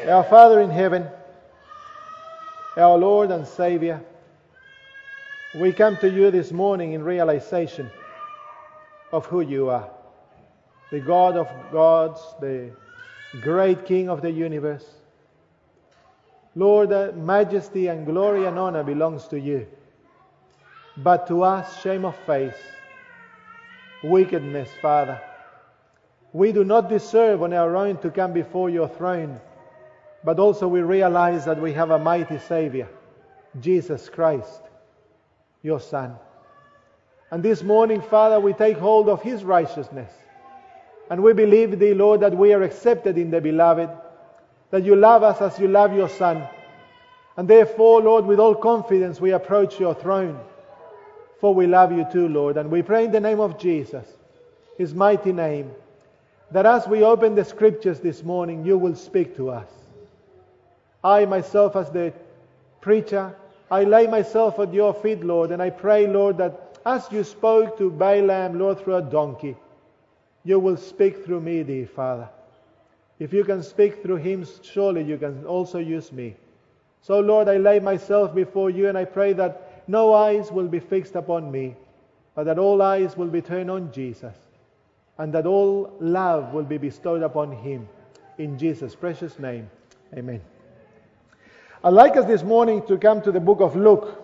Our Father in heaven, our Lord and Saviour, we come to you this morning in realization of who you are. The God of gods, the great King of the universe. Lord, majesty and glory and honor belongs to you. But to us, shame of face, wickedness, Father. We do not deserve on our own to come before your throne, but also we realize that we have a mighty Saviour, Jesus Christ, your Son. And this morning, Father, we take hold of His righteousness. And we believe Thee, Lord, that we are accepted in the Beloved, that you love us as you love your Son. And therefore, Lord, with all confidence we approach your throne, for we love you too, Lord. And we pray in the name of Jesus, His mighty name, that as we open the Scriptures this morning, you will speak to us. I myself, as the preacher, I lay myself at your feet, Lord, and I pray, Lord, that as you spoke to Balaam, Lord, through a donkey, you will speak through me, dear Father. If you can speak through him, surely you can also use me. So, Lord, I lay myself before you, and I pray that no eyes will be fixed upon me, but that all eyes will be turned on Jesus, and that all love will be bestowed upon him. In Jesus' precious name, amen. I'd like us this morning to come to the book of Luke.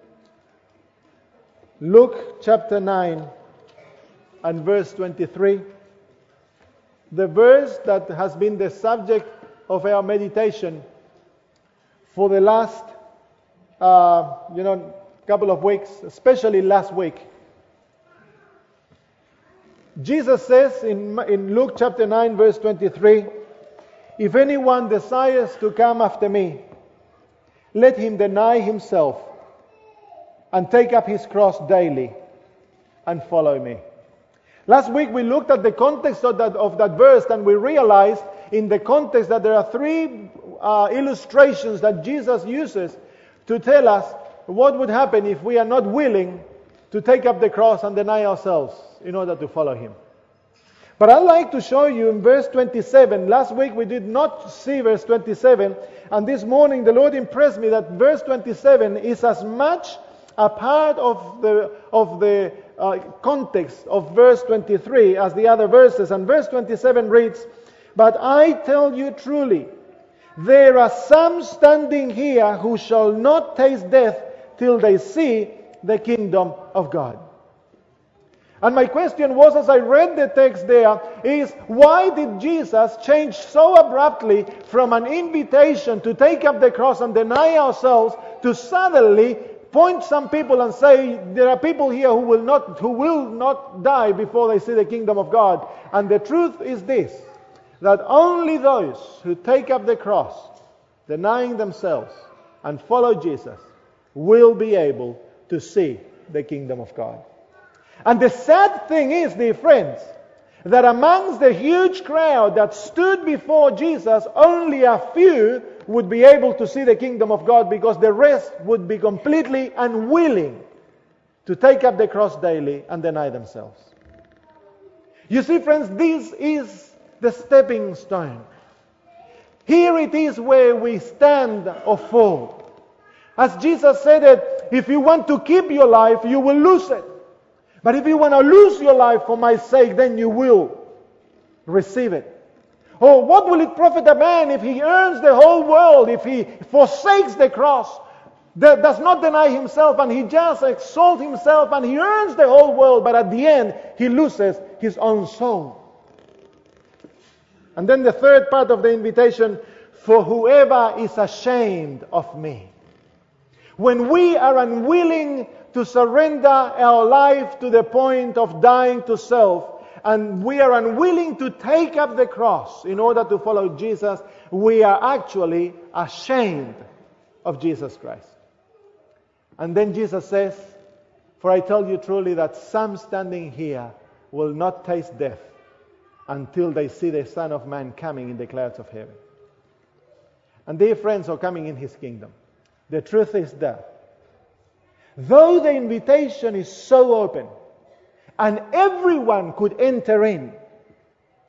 Luke chapter 9 and verse 23. The verse that has been the subject of our meditation for the last couple of weeks, especially last week. Jesus says in Luke chapter 9 verse 23, "If anyone desires to come after me, let him deny himself and take up his cross daily and follow me." Last week we looked at the context of that verse, and we realized in the context that there are three illustrations that Jesus uses to tell us what would happen if we are not willing to take up the cross and deny ourselves in order to follow him. But I'd like to show you in verse 27. Last week we did not see verse 27, and this morning the Lord impressed me that verse 27 is as much a part of the context of verse 23 as the other verses. And verse 27 reads, "But I tell you truly, there are some standing here who shall not taste death till they see the kingdom of God." And my question was, as I read the text there, is why did Jesus change so abruptly from an invitation to take up the cross and deny ourselves to suddenly point some people and say, there are people here who will not die before they see the kingdom of God? And the truth is this, that only those who take up the cross, denying themselves, and follow Jesus, will be able to see the kingdom of God. And the sad thing is, dear friends, that amongst the huge crowd that stood before Jesus, only a few would be able to see the kingdom of God, because the rest would be completely unwilling to take up the cross daily and deny themselves. You see, friends, this is the stepping stone. Here it is where we stand or fall. As Jesus said it, if you want to keep your life, you will lose it. But if you want to lose your life for my sake, then you will receive it. Oh, what will it profit a man if he earns the whole world, if he forsakes the cross, does not deny himself, and he just exalts himself, and he earns the whole world, but at the end he loses his own soul? And then the third part of the invitation, "For whoever is ashamed of me." When we are unwilling to surrender our life to the point of dying to self, and we are unwilling to take up the cross in order to follow Jesus, we are actually ashamed of Jesus Christ. And then Jesus says, "For I tell you truly that some standing here will not taste death until they see the Son of Man coming in the clouds of heaven." And dear friends, are coming in his kingdom. The truth is that though the invitation is so open and everyone could enter in,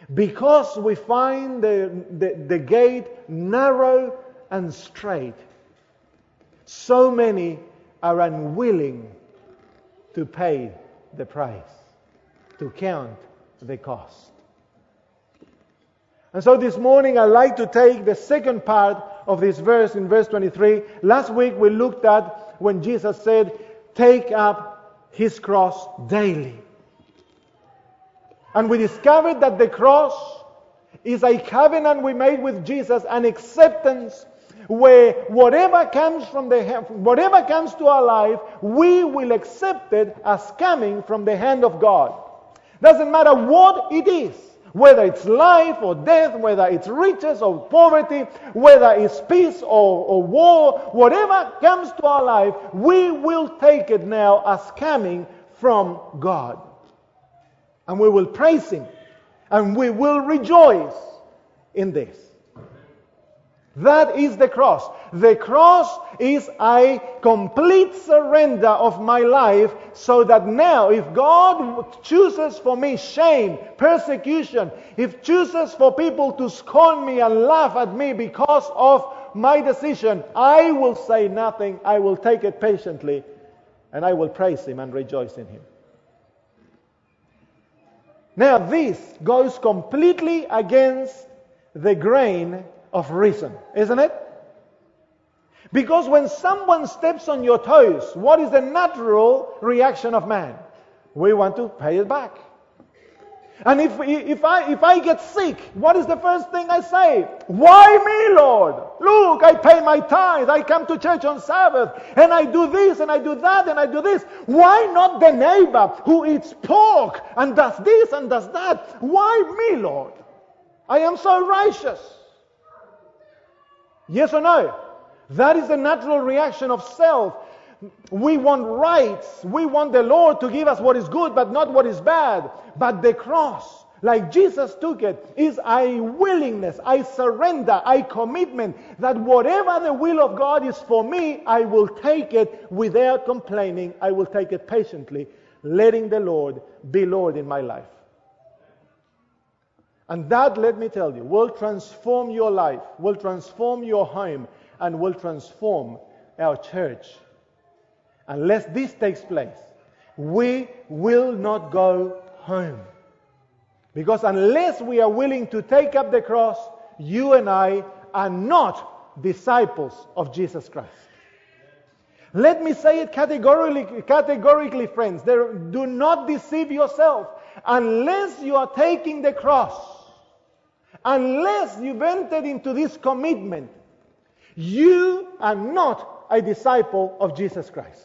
Because we find the gate narrow and straight, so many are unwilling to pay the price, to count the cost. And so this morning I'd like to take the second part of this verse in verse 23. Last week we looked at when Jesus said, take up his cross daily. And we discovered that the cross is a covenant we made with Jesus, an acceptance where whatever comes to our life, we will accept it as coming from the hand of God. Doesn't matter what it is, whether it's life or death, whether it's riches or poverty, whether it's peace or war, whatever comes to our life, we will take it now as coming from God. And we will praise Him. And we will rejoice in this. That is the cross. The cross is a complete surrender of my life, so that now if God chooses for me shame, persecution, if chooses for people to scorn me and laugh at me because of my decision, I will say nothing. I will take it patiently, and I will praise Him and rejoice in Him. Now this goes completely against the grain of reason, isn't it? Because when someone steps on your toes, what is the natural reaction of man? We want to pay it back. And if I get sick, what is the first thing I say? Why me, Lord? Look, I pay my tithe, I come to church on Sabbath, and I do this, and I do that, and I do this. Why not the neighbor who eats pork, and does this, and does that? Why me, Lord? I am so righteous. Yes or no? That is the natural reaction of self. We want rights. We want the Lord to give us what is good, but not what is bad. But the cross, like Jesus took it, is a willingness, a surrender, a commitment that whatever the will of God is for me, I will take it without complaining. I will take it patiently, letting the Lord be Lord in my life. And that, let me tell you, will transform your life, will transform your home, and will transform our church. Unless this takes place, we will not go home. Because unless we are willing to take up the cross, you and I are not disciples of Jesus Christ. Let me say it categorically, friends. Do not deceive yourself. Unless you are taking the cross, unless you've entered into this commitment, you are not a disciple of Jesus Christ.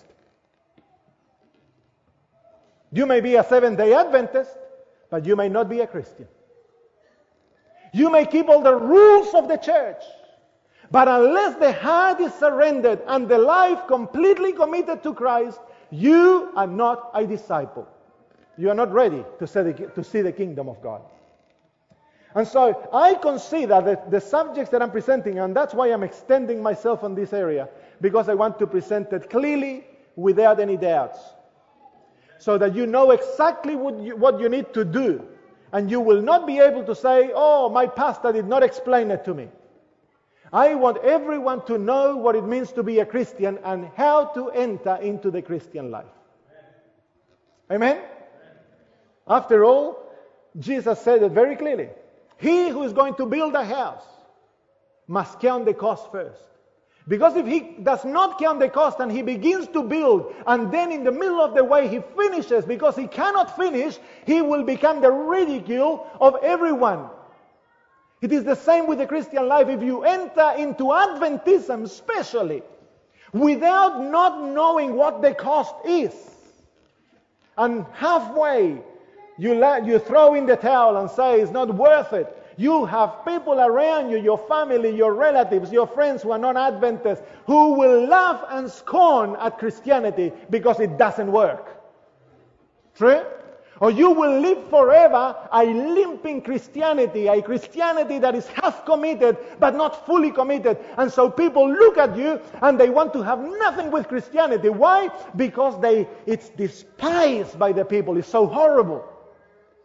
You may be a Seventh-day Adventist, but you may not be a Christian. You may keep all the rules of the church, but unless the heart is surrendered and the life completely committed to Christ, you are not a disciple. You are not ready to see the kingdom of God. And so I consider that the subjects that I'm presenting, and that's why I'm extending myself on this area, because I want to present it clearly without any doubts, so that you know exactly what you need to do, and you will not be able to say, oh, my pastor did not explain it to me. I want everyone to know what it means to be a Christian and how to enter into the Christian life. Amen? After all, Jesus said it very clearly. He who is going to build a house must count the cost first. Because if he does not count the cost and he begins to build, and then in the middle of the way he finishes because he cannot finish, he will become the ridicule of everyone. It is the same with the Christian life. If you enter into Adventism especially, without not knowing what the cost is, and halfway you throw in the towel and say it's not worth it, you have people around you, your family, your relatives, your friends who are not Adventists, who will laugh and scorn at Christianity because it doesn't work. True? Or you will live forever a limping Christianity, a Christianity that is half committed but not fully committed. And so people look at you and they want to have nothing with Christianity. Why? Because it's despised by the people. It's so horrible.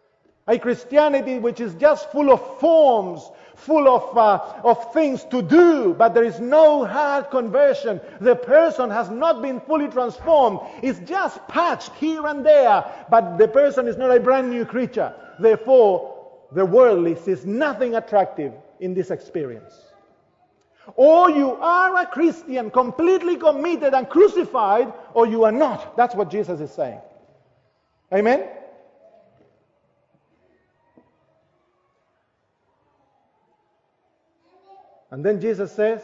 A Christianity which is just full of forms, full of things to do, but there is no heart conversion. The person has not been fully transformed. It's just patched here and there, but the person is not a brand new creature. Therefore, the worldly sees nothing attractive in this experience. Or you are a Christian, completely committed and crucified, or you are not. That's what Jesus is saying. Amen? And then Jesus says,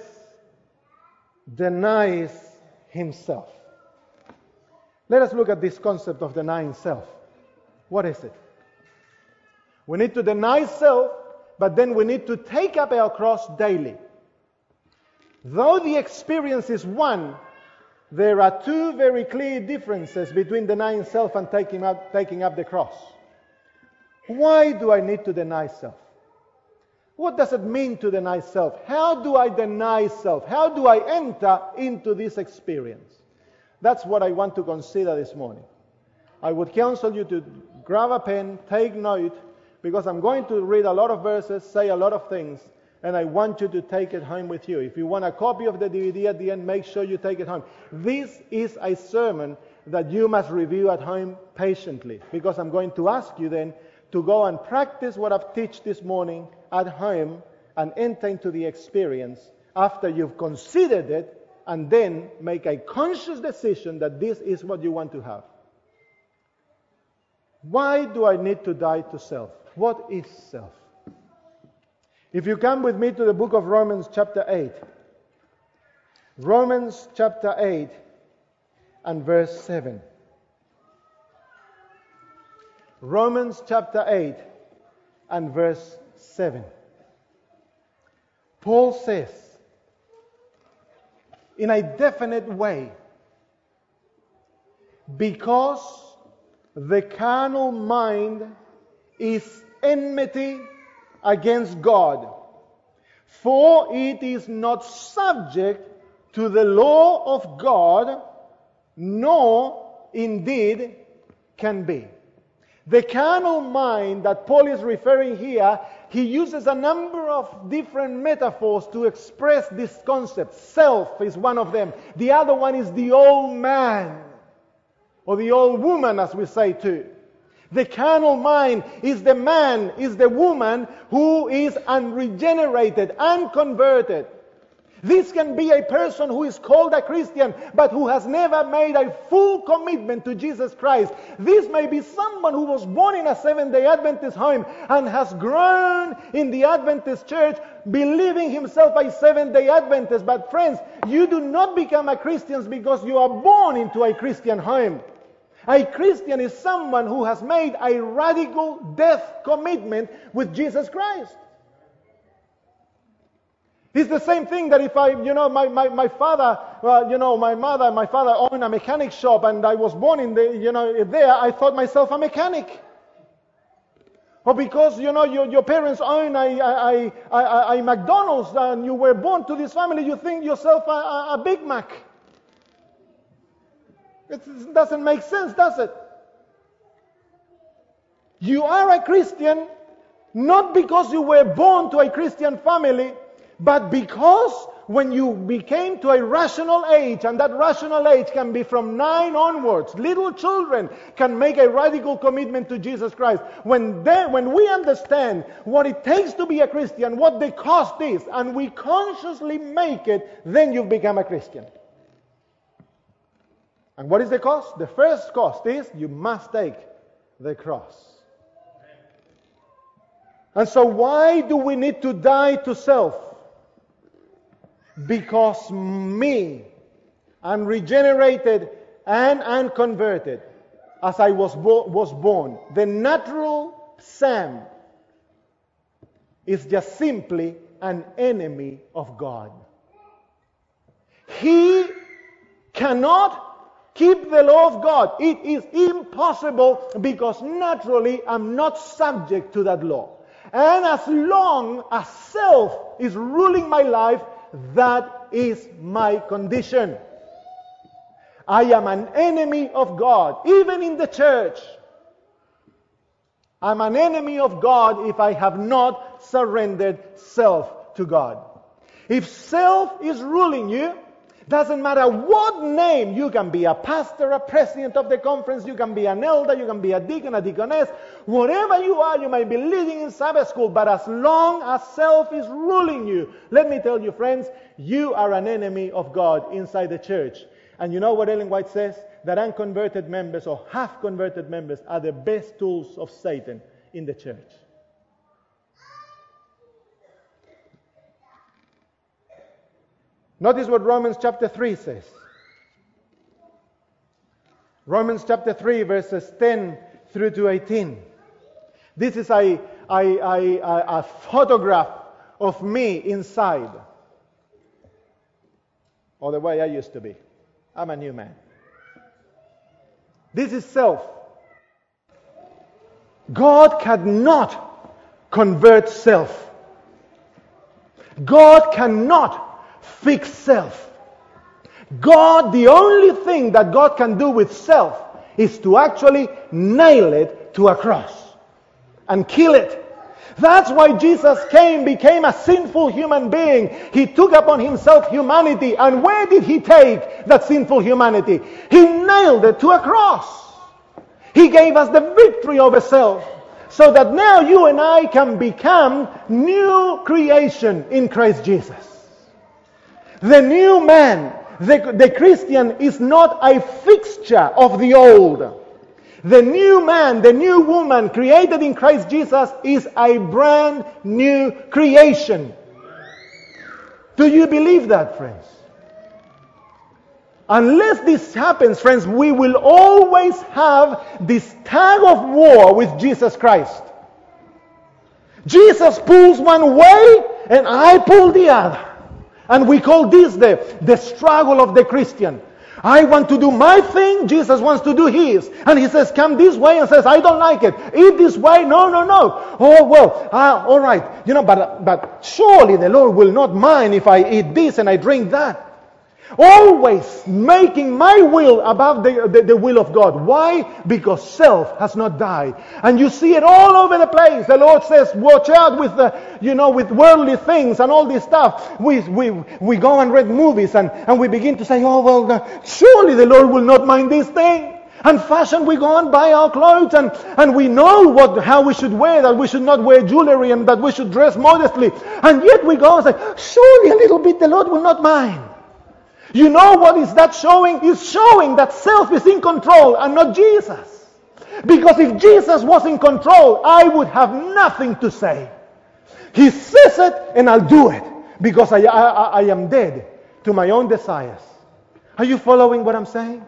denies himself. Let us look at this concept of denying self. What is it? We need to deny self, but then we need to take up our cross daily. Though the experience is one, there are two very clear differences between denying self and taking up the cross. Why do I need to deny self? What does it mean to deny self? How do I deny self? How do I enter into this experience? That's what I want to consider this morning. I would counsel you to grab a pen, take note, because I'm going to read a lot of verses, say a lot of things, and I want you to take it home with you. If you want a copy of the DVD at the end, make sure you take it home. This is a sermon that you must review at home patiently, because I'm going to ask you then to go and practice what I've taught this morning at home and enter into the experience after you've considered it, and then make a conscious decision that this is what you want to have. Why do I need to die to self? What is self? If you come with me to the book of Romans chapter 8. Romans chapter 8 and verse 7. Romans chapter 8 and verse 7. Paul says, in a definite way, because the carnal mind is enmity against God, for it is not subject to the law of God, nor indeed can be. The carnal mind that Paul is referring here, he uses a number of different metaphors to express this concept. Self is one of them. The other one is the old man, or the old woman, as we say too. The carnal mind is the man, is the woman who is unregenerated, unconverted. This can be a person who is called a Christian, but who has never made a full commitment to Jesus Christ. This may be someone who was born in a Seventh-day Adventist home and has grown in the Adventist church, believing himself a Seventh-day Adventist. But friends, you do not become a Christian because you are born into a Christian home. A Christian is someone who has made a radical death commitment with Jesus Christ. It's the same thing that if my father, my father owned a mechanic shop and I was born in there, I thought myself a mechanic. Or because, your parents own a McDonald's and you were born to this family, you think yourself a Big Mac. It doesn't make sense, does it? You are a Christian not because you were born to a Christian family, but because when you became to a rational age, and that rational age can be from 9 onwards, little children can make a radical commitment to Jesus Christ. When we understand what it takes to be a Christian, what the cost is, and we consciously make it, then you've become a Christian. And what is the cost? The first cost is you must take the cross. And so why do we need to die to self? Because me, unregenerated and unconverted, as I was born, the natural Sam is just simply an enemy of God. He cannot keep the law of God. It is impossible because naturally I'm not subject to that law. And as long as self is ruling my life, that is my condition. I am an enemy of God, even in the church. I'm an enemy of God if I have not surrendered self to God. If self is ruling you, doesn't matter what name, you can be a pastor, a president of the conference, you can be an elder, you can be a deacon, a deaconess, whatever you are, you may be leading in Sabbath school, but as long as self is ruling you, let me tell you, friends, you are an enemy of God inside the church. And you know what Ellen White says? That unconverted members or half-converted members are the best tools of Satan in the church. Notice what Romans chapter 3 says. Romans chapter 3 verses 10 through to 18. This is a photograph of me inside. Or the way I used to be. I'm a new man. This is self. God cannot convert self. God cannot fix self. God, the only thing that God can do with self is to actually nail it to a cross and kill it. That's why Jesus became a sinful human being. He took upon himself humanity. And where did he take that sinful humanity? He nailed it to a cross. He gave us the victory over self. So that now you and I can become new creation in Christ Jesus. The new man, the Christian, is not a fixture of the old. The new man, the new woman created in Christ Jesus is a brand new creation. Do you believe that, friends? Unless this happens, friends, we will always have this tug of war with Jesus Christ. Jesus pulls one way and I pull the other. And we call this the struggle of the Christian. I want to do my thing, Jesus wants to do his. And he says, come this way, and says, I don't like it. Eat this way, no. Oh, well, all right. But surely the Lord will not mind if I eat this and I drink that. Always making my will above the will of God. Why? Because self has not died. And you see it all over the place. The Lord says, watch out with with worldly things and all this stuff. We go and read movies and we begin to say, oh, well, surely the Lord will not mind this thing. And fashion, we go and buy our clothes and we know how we should wear, that we should not wear jewelry and that we should dress modestly. And yet we go and say, surely a little bit the Lord will not mind. You know what is that showing? It's showing that self is in control and not Jesus. Because if Jesus was in control, I would have nothing to say. He says it and I'll do it. Because I am dead to my own desires. Are you following what I'm saying?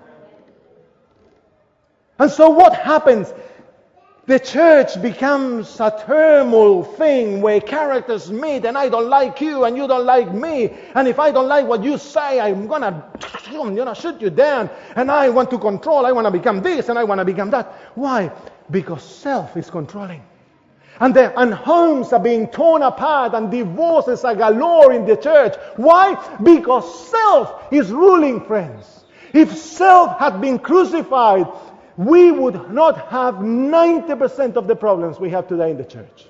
And so what happens? The church becomes a turmoil thing where characters meet and I don't like you and you don't like me. And if I don't like what you say, I'm going to shoot you down. And I want to control. I want to become this and I want to become that. Why? Because self is controlling. And homes are being torn apart and divorces are galore in the church. Why? Because self is ruling, friends. If self had been crucified, we would not have 90% of the problems we have today in the church.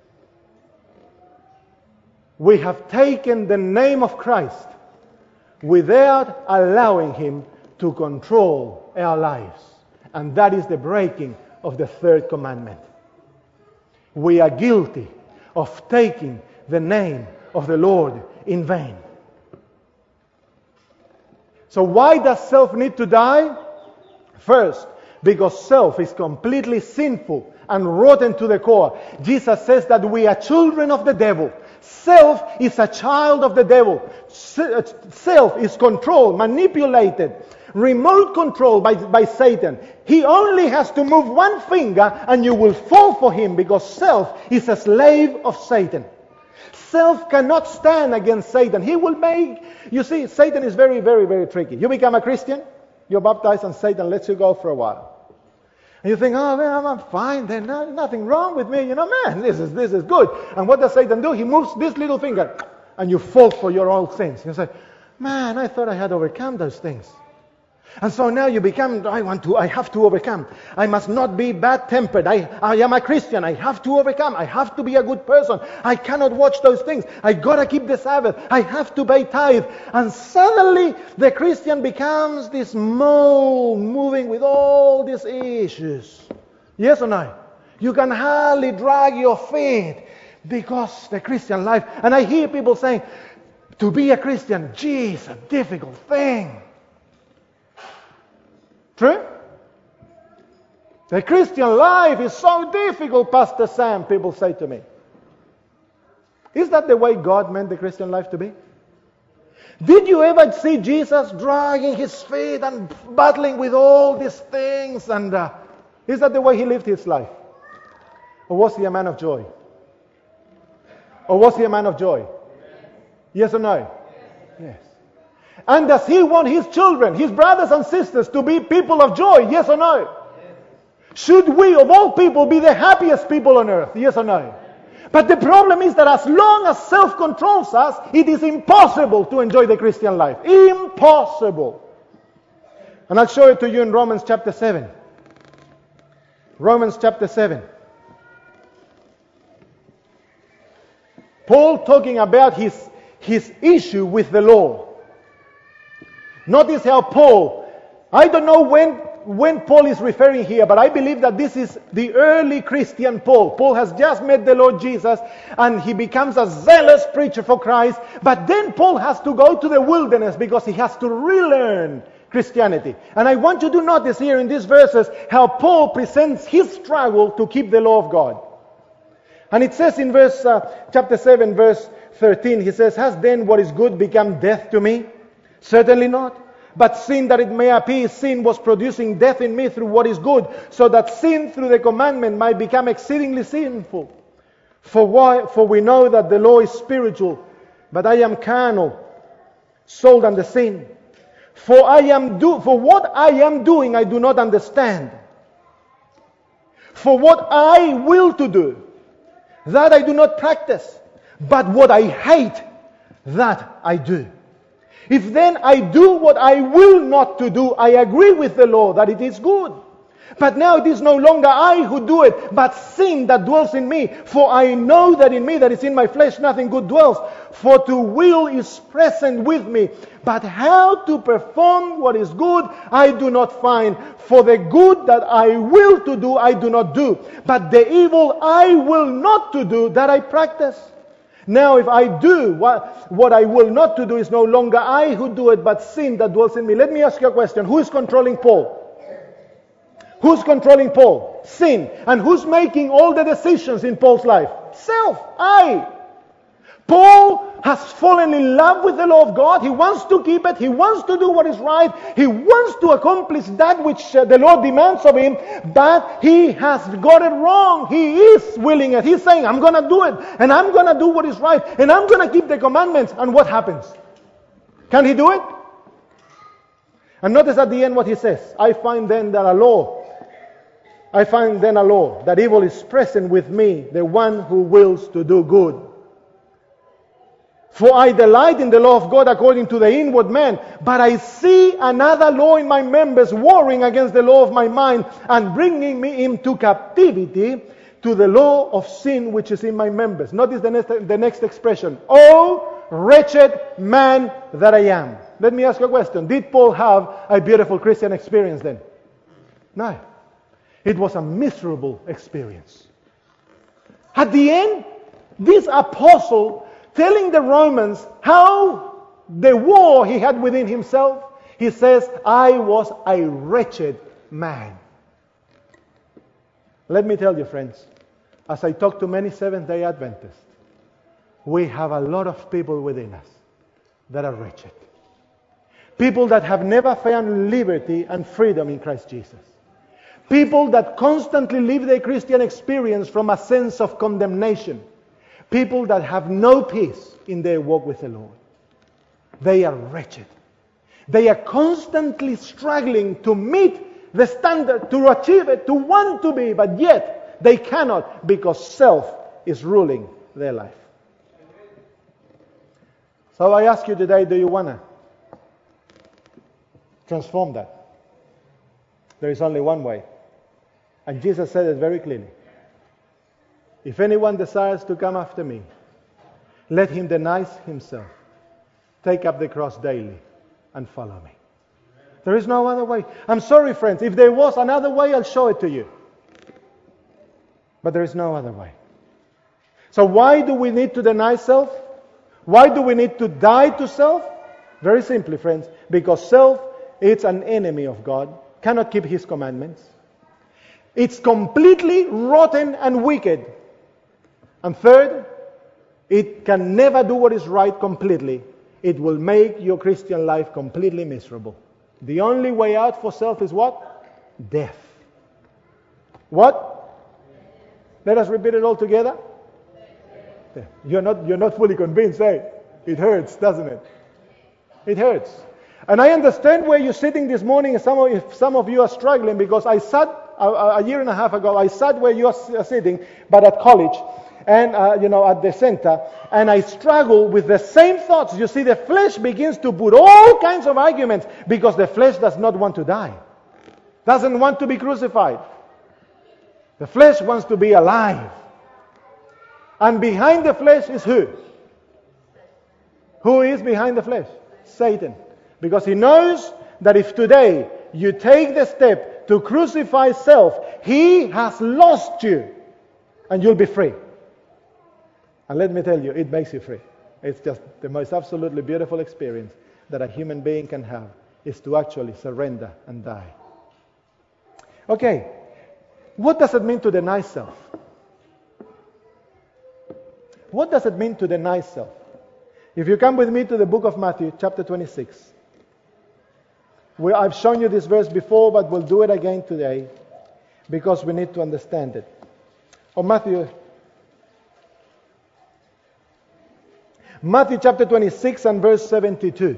We have taken the name of Christ without allowing Him to control our lives. And that is the breaking of the third commandment. We are guilty of taking the name of the Lord in vain. So why does self need to die? First, because self is completely sinful and rotten to the core. Jesus says that we are children of the devil. Self is a child of the devil. Self is controlled, manipulated, remote control by Satan. He only has to move one finger and you will fall for him, because self is a slave of Satan. Self cannot stand against Satan. He will make... You see, Satan is very, very, very tricky. You become a Christian, you're baptized, and Satan lets you go for a while. And you think, oh, man, I'm fine. There's nothing wrong with me. Man, this is good. And what does Satan do? He moves this little finger, and you fall for your old sins. You say, man, I thought I had overcome those things. And so now you become, I have to overcome. I must not be bad-tempered. I am a Christian. I have to overcome. I have to be a good person. I cannot watch those things. I got to keep the Sabbath. I have to pay tithe. And suddenly the Christian becomes this mole moving with all these issues. Yes or no? You can hardly drag your feet because the Christian life. And I hear people saying, to be a Christian, gee, it's a difficult thing. True? The Christian life is so difficult, Pastor Sam, people say to me. Is that the way God meant the Christian life to be? Did you ever see Jesus dragging his feet and battling with all these things? And is that the way he lived his life? Or was he a man of joy? Or was he a man of joy? Yes or no? Yes. And does he want his children, his brothers and sisters, to be people of joy? Yes or no? Yes. Should we, of all people, be the happiest people on earth? Yes or no? But the problem is that as long as self controls us, it is impossible to enjoy the Christian life. Impossible. And I'll show it to you in Romans chapter 7. Romans chapter 7. Paul talking about his issue with the law. Notice how Paul, I don't know when Paul is referring here, but I believe that this is the early Christian Paul. Paul has just met the Lord Jesus and he becomes a zealous preacher for Christ. But then Paul has to go to the wilderness because he has to relearn Christianity. And I want you to notice here in these verses how Paul presents his struggle to keep the law of God. And it says in chapter 7, verse 13, he says, has then what is good become death to me? Certainly not. But sin, that it may appear sin, was producing death in me through what is good, so that sin through the commandment might become exceedingly sinful. For we know that the law is spiritual, but I am carnal, sold under sin. For what I am doing I do not understand. For what I will to do, that I do not practice. But what I hate, that I do. If then I do what I will not to do, I agree with the law that it is good. But now it is no longer I who do it, but sin that dwells in me. For I know that in me, that is in my flesh, nothing good dwells. For to will is present with me. But how to perform what is good, I do not find. For the good that I will to do, I do not do. But the evil I will not to do, that I practice. Now if I do what I will not to do, is no longer I who do it, but sin that dwells in me. Let me ask you a question. Who is controlling Paul? Who's controlling Paul? Sin. And who's making all the decisions in Paul's life? Self. I. Paul has fallen in love with the law of God. He wants to keep it. He wants to do what is right. He wants to accomplish that which the Lord demands of him. But he has got it wrong. He is willing it. He's saying, I'm going to do it. And I'm going to do what is right. And I'm going to keep the commandments. And what happens? Can he do it? And notice at the end what he says. I find then a law, that evil is present with me, the one who wills to do good. For I delight in the law of God according to the inward man, but I see another law in my members, warring against the law of my mind, and bringing me into captivity to the law of sin which is in my members. Notice the next expression. Oh, wretched man that I am. Let me ask you a question. Did Paul have a beautiful Christian experience then? No. It was a miserable experience. At the end, this apostle telling the Romans how the war he had within himself, he says, I was a wretched man. Let me tell you, friends, as I talk to many Seventh-day Adventists, we have a lot of people within us that are wretched. People that have never found liberty and freedom in Christ Jesus. People that constantly live their Christian experience from a sense of condemnation. People that have no peace in their walk with the Lord. They are wretched. They are constantly struggling to meet the standard, to achieve it, to want to be, but yet they cannot because self is ruling their life. So I ask you today, do you want to transform that? There is only one way. And Jesus said it very clearly. If anyone desires to come after me, let him deny himself, take up the cross daily, and follow me. There is no other way. I'm sorry, friends. If there was another way, I'll show it to you. But there is no other way. So why do we need to deny self? Why do we need to die to self? Very simply, friends, because self is an enemy of God, cannot keep His commandments. It's completely rotten and wicked. And third, it can never do what is right completely. It will make your Christian life completely miserable. The only way out for self is what? Death. What? Let us repeat it all together. You're not fully convinced, eh? It hurts, doesn't it? It hurts. And I understand where you're sitting this morning, and some of you are struggling, because I sat a year and a half ago, I sat where you are sitting, but at college, and at the center, and I struggle with the same thoughts. You see, the flesh begins to put all kinds of arguments, because the flesh does not want to die, doesn't want to be crucified. The flesh wants to be alive. And behind the flesh is who? Who is behind the flesh? Satan. Because he knows that if today you take the step to crucify self, he has lost you, and you'll be free. And let me tell you, it makes you free. It's just the most absolutely beautiful experience that a human being can have, is to actually surrender and die. Okay, what does it mean to deny self? What does it mean to deny self? If you come with me to the book of Matthew, chapter 26. I've shown you this verse before, but we'll do it again today, because we need to understand it. Matthew chapter 26 and verse 72.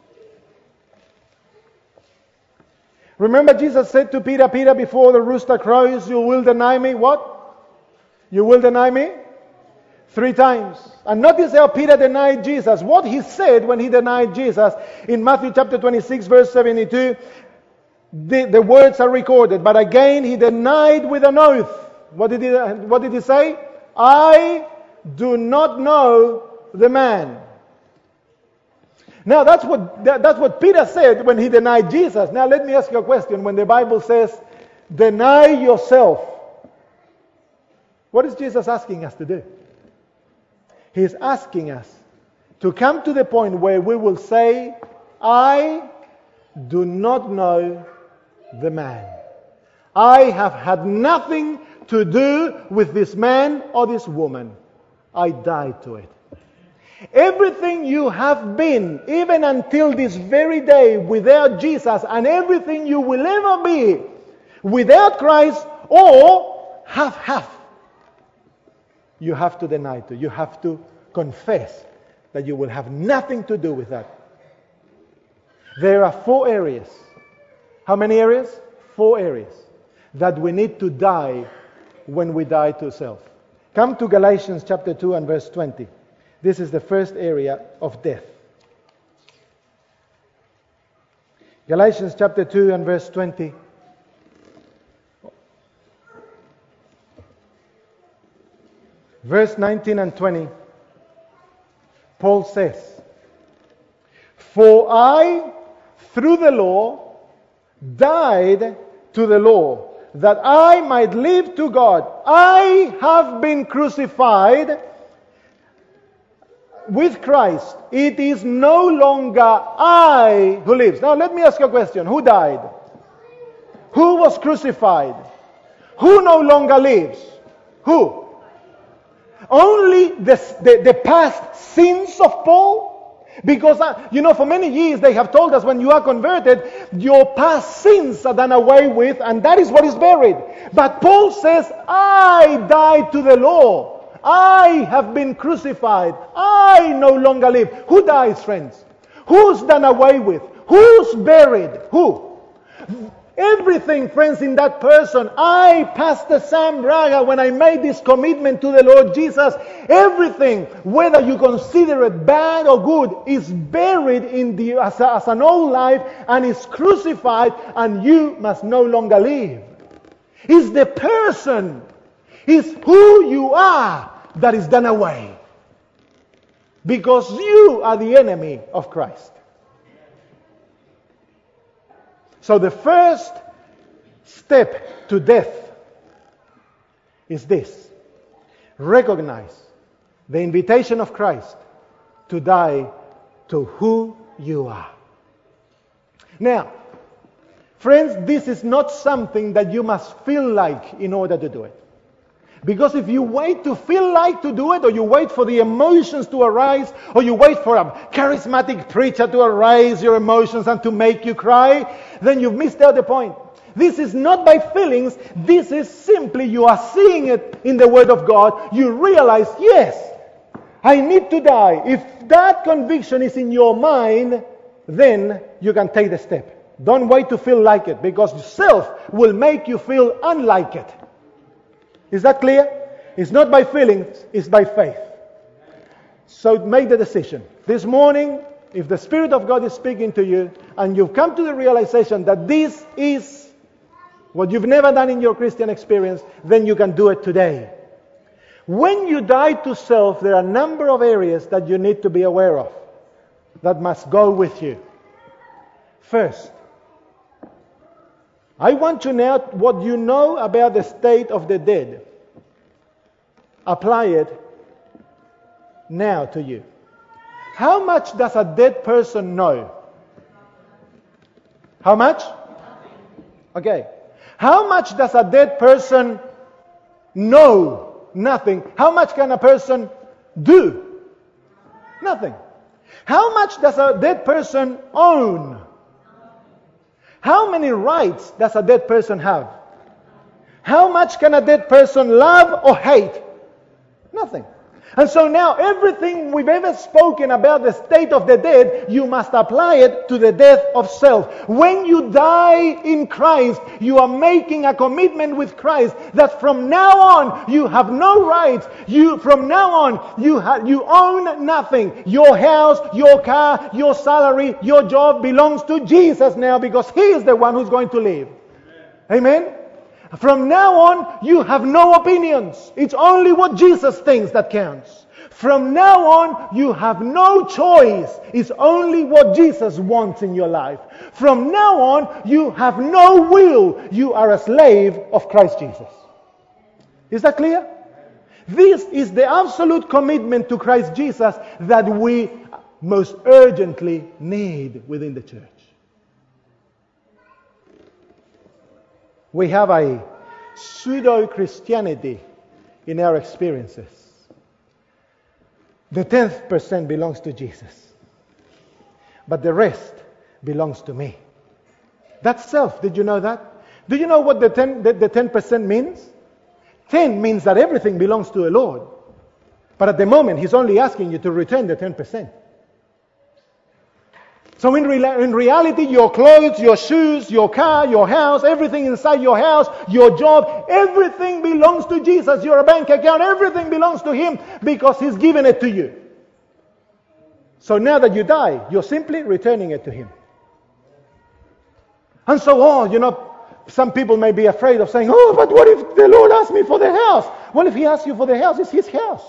Remember, Jesus said to Peter, Peter, before the rooster crows, you will deny me what? You will deny me 3 times. And notice how Peter denied Jesus. What he said when he denied Jesus in Matthew chapter 26 verse 72, the words are recorded. But again he denied with an oath. What did he say? I do not know the man. Now that's what Peter said when he denied Jesus. Now let me ask you a question. When the Bible says, deny yourself, what is Jesus asking us to do? He's asking us to come to the point where we will say, I do not know the man. I have had nothing to do with this man or this woman. I died to it. Everything you have been, even until this very day, without Jesus, and everything you will ever be without Christ, or half, you have to deny to. You have to confess that you will have nothing to do with that. There are 4 areas. How many areas? 4 areas that we need to die when we die to self. Come to Galatians chapter 2 and verse 20. This is the first area of death. Galatians chapter 2 and verse 20. Verse 19 and 20. Paul says, for I, through the law, died to the law, that I might live to God. I have been crucified with Christ. It is no longer I who lives. Now let me ask you a question. Who died? Who was crucified? Who no longer lives? Who? Only the past sins of Paul? Because, for many years they have told us when you are converted, your past sins are done away with, and that is what is buried. But Paul says, I died to the law. I have been crucified. I no longer live. Who dies, friends? Who's done away with? Who's buried? Who? Everything, friends, in that person. I, Pastor Sam Braga, when I made this commitment to the Lord Jesus, everything, whether you consider it bad or good, is buried in as an old life and is crucified, and you must no longer live. It's the person, it's who you are that is done away. Because you are the enemy of Christ. So the first step to death is this. Recognize the invitation of Christ to die to who you are. Now, friends, this is not something that you must feel like in order to do it. Because if you wait to feel like to do it, or you wait for the emotions to arise, or you wait for a charismatic preacher to arise your emotions and to make you cry, then you've missed out the point. This is not by feelings. This is simply you are seeing it in the Word of God. You realize, yes, I need to die. If that conviction is in your mind, then you can take the step. Don't wait to feel like it, because self will make you feel unlike it. Is that clear? It's not by feelings, it's by faith. So make the decision. This morning, if the Spirit of God is speaking to you, and you've come to the realization that this is what you've never done in your Christian experience, then you can do it today. When you die to self, there are a number of areas that you need to be aware of, that must go with you. First, I want you now, what you know about the state of the dead, apply it now to you. How much does a dead person know? How much? Okay. How much does a dead person know? Nothing. How much can a person do? Nothing. How much does a dead person own? How many rights does a dead person have? How much can a dead person love or hate? Nothing. And so now everything we've ever spoken about the state of the dead, you must apply it to the death of self. When you die in Christ, you are making a commitment with Christ that from now on you have no rights. From now on you own nothing. Your house, your car, your salary, your job belongs to Jesus now, because He is the one who's going to live. Amen? From now on, you have no opinions. It's only what Jesus thinks that counts. From now on, you have no choice. It's only what Jesus wants in your life. From now on, you have no will. You are a slave of Christ Jesus. Is that clear? This is the absolute commitment to Christ Jesus that we most urgently need within the church. We have a pseudo-Christianity in our experiences. The 10% belongs to Jesus, but the rest belongs to me. That's self. Did you know that? Do you know what the 10% means? 10 means that everything belongs to the Lord. But at the moment, He's only asking you to return the 10%. So in reality, your clothes, your shoes, your car, your house, everything inside your house, your job, everything belongs to Jesus. Your bank account, everything belongs to Him, because He's given it to you. So now that you die, you're simply returning it to Him. And so, some people may be afraid of saying, but what if the Lord asks me for the house? Well, if He asks you for the house, it's His house.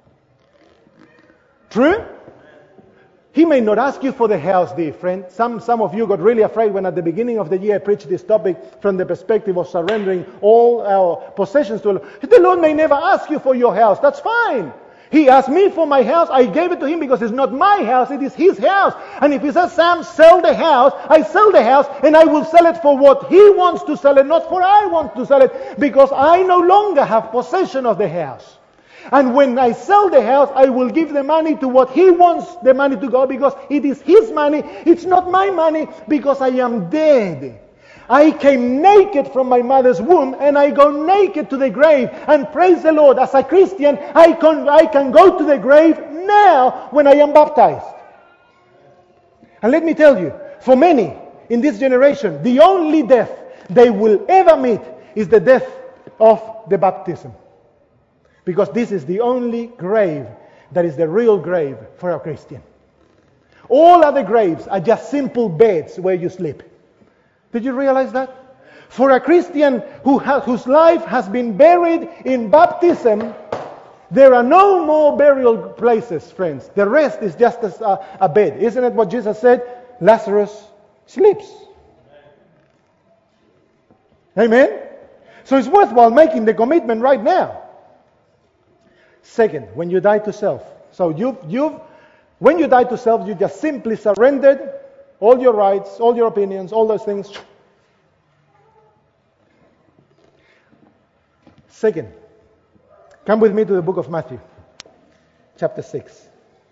True? He may not ask you for the house, dear friend. Some of you got really afraid when at the beginning of the year I preached this topic from the perspective of surrendering all our possessions to the Lord. The Lord may never ask you for your house. That's fine. He asked me for my house. I gave it to Him because it's not my house. It is His house. And if He says, Sam, sell the house, I sell the house, and I will sell it for what He wants to sell it, not for I want to sell it, because I no longer have possession of the house. And when I sell the house, I will give the money to what He wants the money to go, because it is His money. It's not my money, because I am dead. I came naked from my mother's womb, and I go naked to the grave. And praise the Lord, as a Christian, I can go to the grave now when I am baptized. And let me tell you, for many in this generation, the only death they will ever meet is the death of the baptism. Because this is the only grave that is the real grave for a Christian. All other graves are just simple beds where you sleep. Did you realize that? For a Christian whose life has been buried in baptism, there are no more burial places, friends. The rest is just a bed. Isn't it what Jesus said? Lazarus sleeps. Amen? So it's worthwhile making the commitment right now. Second, when you die to self. So when you die to self, you just simply surrendered all your rights, all your opinions, all those things. Second, come with me to the book of Matthew, chapter 6.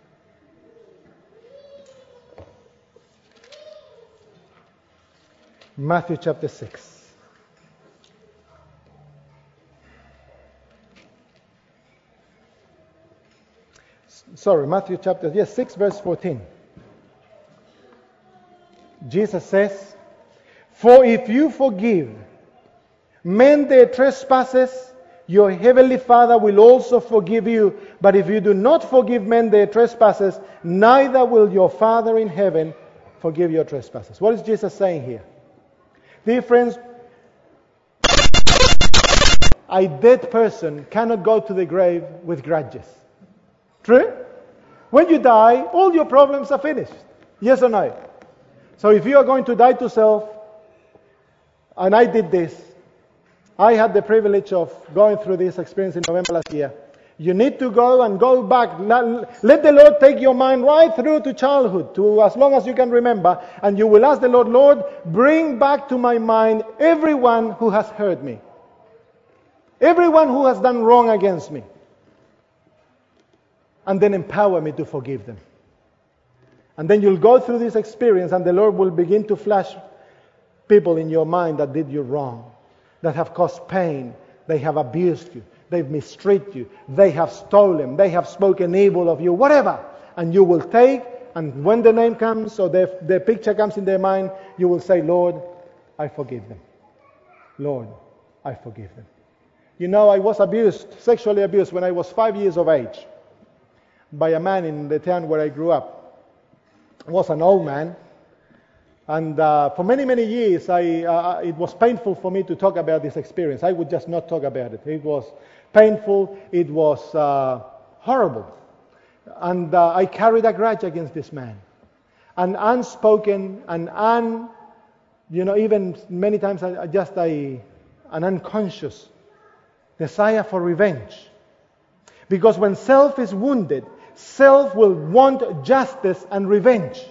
Matthew chapter 6. Matthew chapter 6 verse 14. Jesus says, "For if you forgive men their trespasses, your heavenly Father will also forgive you. But if you do not forgive men their trespasses, neither will your Father in heaven forgive your trespasses." What is Jesus saying here? Dear friends, a dead person cannot go to the grave with grudges. True? When you die, all your problems are finished. Yes or no? So if you are going to die to self, and I did this, I had the privilege of going through this experience in November last year. You need to go back. Let the Lord take your mind right through to childhood, to as long as you can remember, and you will ask the Lord, "Lord, bring back to my mind everyone who has hurt me. Everyone who has done wrong against me. And then empower me to forgive them." And then you'll go through this experience and the Lord will begin to flash people in your mind that did you wrong, that have caused pain, they have abused you, they've mistreated you, they have stolen, they have spoken evil of you, whatever. And you will take, and when the name comes or the picture comes in their mind, you will say, "Lord, I forgive them. Lord, I forgive them." You know, I was sexually abused when I was 5 years of age by a man in the town where I grew up. He was an old man. And for many, many years, it was painful for me to talk about this experience. I would just not talk about it. It was painful. It was horrible. And I carried a grudge against this man. An unspoken and even many times an unconscious desire for revenge. Because when self is wounded, self will want justice and revenge.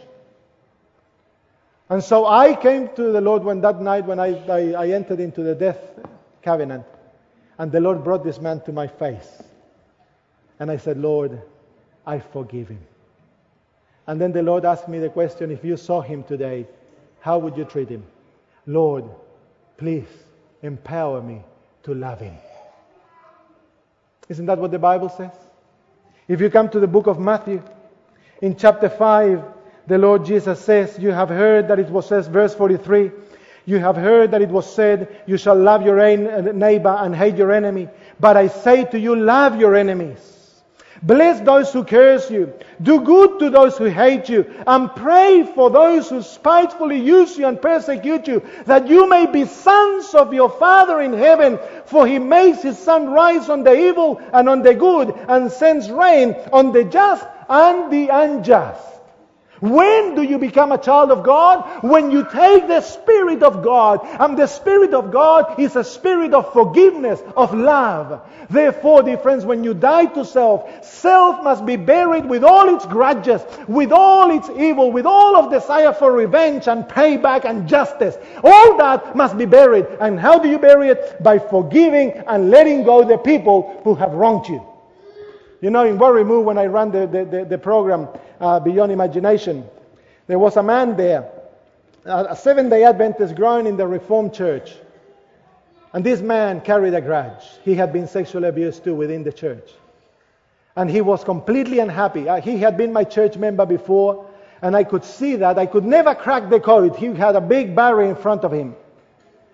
And so I came to the Lord that night when I entered into the death covenant. And the Lord brought this man to my face. And I said, "Lord, I forgive him." And then the Lord asked me the question, "If you saw him today, how would you treat him?" "Lord, please empower me to love him." Isn't that what the Bible says? If you come to the book of Matthew, in chapter 5, the Lord Jesus says, "You have heard that it was said," verse 43, "You have heard that it was said, you shall love your neighbor and hate your enemy. But I say to you, love your enemies. Bless those who curse you. Do good to those who hate you. And pray for those who spitefully use you and persecute you, that you may be sons of your Father in heaven. For He makes His sun rise on the evil and on the good, and sends rain on the just and the unjust." When do you become a child of God? When you take the Spirit of God. And the Spirit of God is a spirit of forgiveness, of love. Therefore, dear friends, when you die to self, self must be buried with all its grudges, with all its evil, with all of desire for revenge and payback and justice. All that must be buried. And how do you bury it? By forgiving and letting go the people who have wronged you. You know, in Warri Moo, when I ran the program Beyond Imagination, there was a man there, a Seventh-day Adventist growing in the Reformed Church. And this man carried a grudge. He had been sexually abused too within the church. And he was completely unhappy. He had been my church member before, and I could see that. I could never crack the code. He had a big barrier in front of him.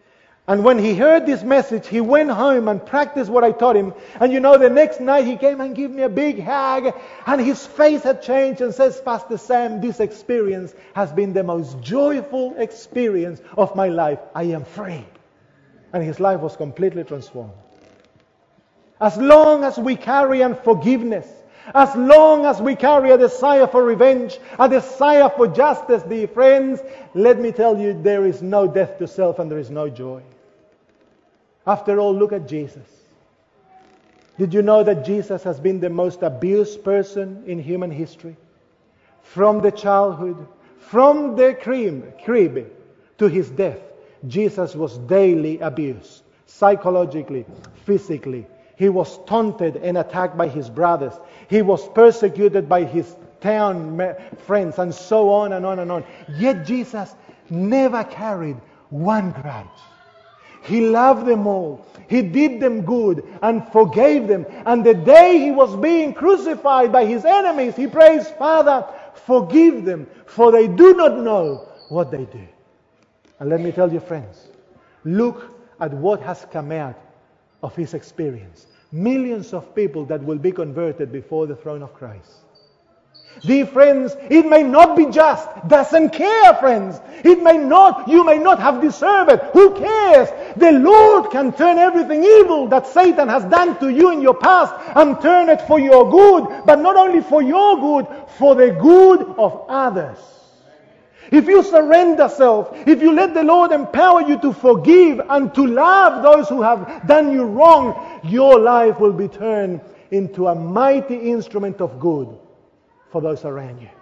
And when he heard this message, he went home and practiced what I taught him. And the next night he came and gave me a big hug. And his face had changed and says, Pastor Sam, this experience has been the most joyful experience of my life. I am free. And his life was completely transformed. As long as we carry unforgiveness, as long as we carry a desire for revenge, a desire for justice, dear friends, let me tell you, there is no death to self and there is no joy. After all, look at Jesus. Did you know that Jesus has been the most abused person in human history? From the childhood, from the crib to his death, Jesus was daily abused, psychologically, physically. He was taunted and attacked by his brothers. He was persecuted by his town friends, and so on and on and on. Yet Jesus never carried one grudge. He loved them all. He did them good and forgave them. And the day he was being crucified by his enemies, he prays, Father, forgive them, for they do not know what they do. And let me tell you, friends, look at what has come out of his experience. Millions of people that will be converted before the throne of Christ. Dear friends, it may not be just. Doesn't care, friends. You may not have deserved it. Who cares? The Lord can turn everything evil that Satan has done to you in your past and turn it for your good. But not only for your good, for the good of others. If you surrender self, if you let the Lord empower you to forgive and to love those who have done you wrong, your life will be turned into a mighty instrument of good for those around you.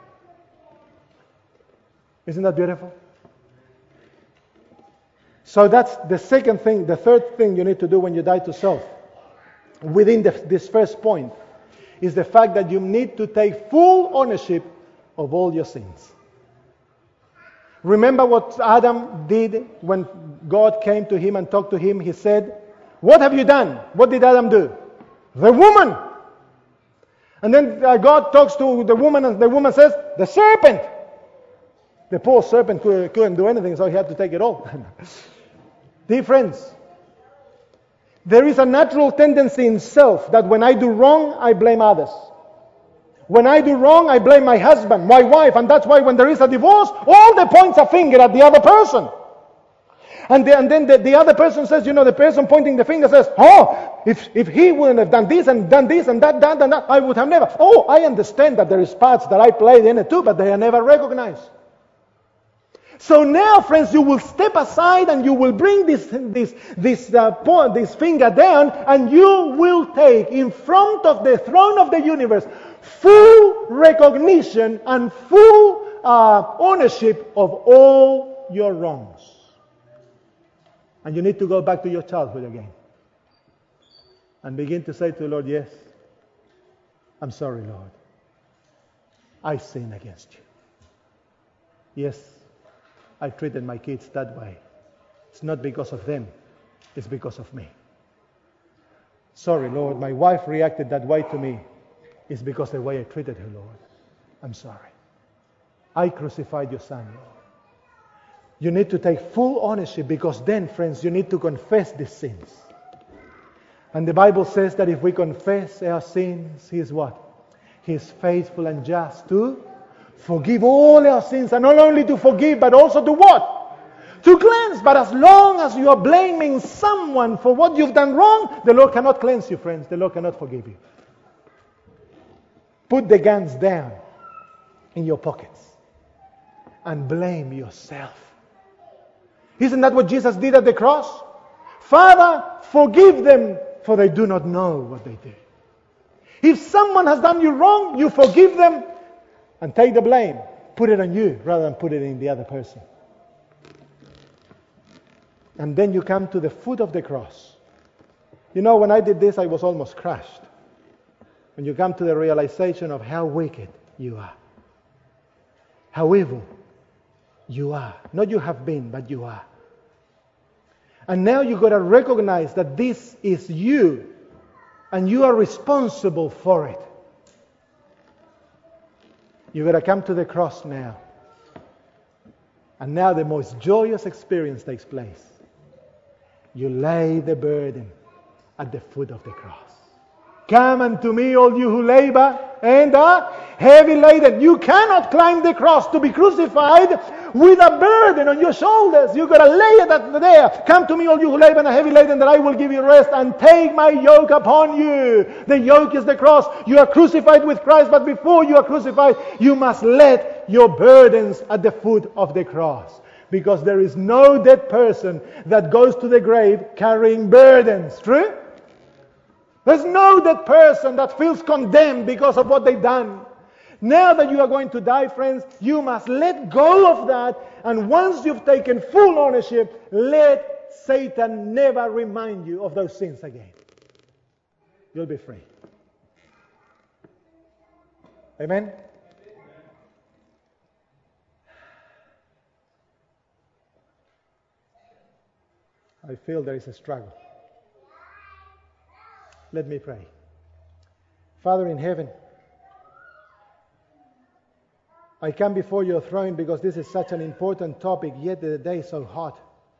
Isn't that beautiful? So that's the second thing. The third thing you need to do when you die to self, within this first point, is the fact that you need to take full ownership of all your sins. Remember what Adam did when God came to him and talked to him? He said, "What have you done?" What did Adam do? "The woman." And then God talks to the woman, and the woman says, "The serpent." The poor serpent couldn't do anything, so he had to take it all. Dear friends, there is a natural tendency in self that when I do wrong, I blame others. When I do wrong, I blame my husband, my wife, and that's why when there is a divorce, all the points a finger at the other person. And then the other person says, the person pointing the finger says, "Oh, if he wouldn't have done this and that, I would have never." Oh, I understand that there is parts that I played in it too, but they are never recognized. So now, friends, you will step aside and you will bring this finger down, and you will take in front of the throne of the universe full recognition and full ownership of all your wrongs. And you need to go back to your childhood again and begin to say to the Lord, "Yes, I'm sorry, Lord. I sin against you. Yes, I treated my kids that way. It's not because of them. It's because of me. Sorry, Lord, my wife reacted that way to me. It's because of the way I treated her, Lord. I'm sorry. I crucified your son, Lord." You need to take full ownership, because then, friends, you need to confess these sins. And the Bible says that if we confess our sins, He is what? He is faithful and just to forgive all our sins, and not only to forgive, but also to what? To cleanse. But as long as you are blaming someone for what you've done wrong, the Lord cannot cleanse you, friends. The Lord cannot forgive you. Put the guns down in your pockets and blame yourself. Isn't that what Jesus did at the cross? "Father, forgive them, for they do not know what they do." If someone has done you wrong, you forgive them and take the blame. Put it on you rather than put it in the other person. And then you come to the foot of the cross. When I did this, I was almost crushed. When you come to the realization of how wicked you are, how evil you are. Not you have been, but you are. And now you've got to recognize that this is you, and you are responsible for it. You've got to come to the cross now. And now the most joyous experience takes place. you lay the burden at the foot of the cross. Come unto me, all you who labor and are heavy laden. You cannot climb the cross to be crucified with a burden on your shoulders. You've got to lay it there. Come to me, all you who labor and are heavy laden, that I will give you rest, and take my yoke upon you. The yoke is the cross. You are crucified with Christ, but before you are crucified, you must let your burdens at the foot of the cross. Because there is no dead person that goes to the grave carrying burdens. True? There's no dead person that feels condemned because of what they've done. Now that you are going to die, friends, you must let go of that. And once you've taken full ownership, let Satan never remind you of those sins again. You'll be free. Amen? I feel there is a struggle. Let me pray. Father in heaven, I come before your throne because this is such an important topic, yet the day is so hot.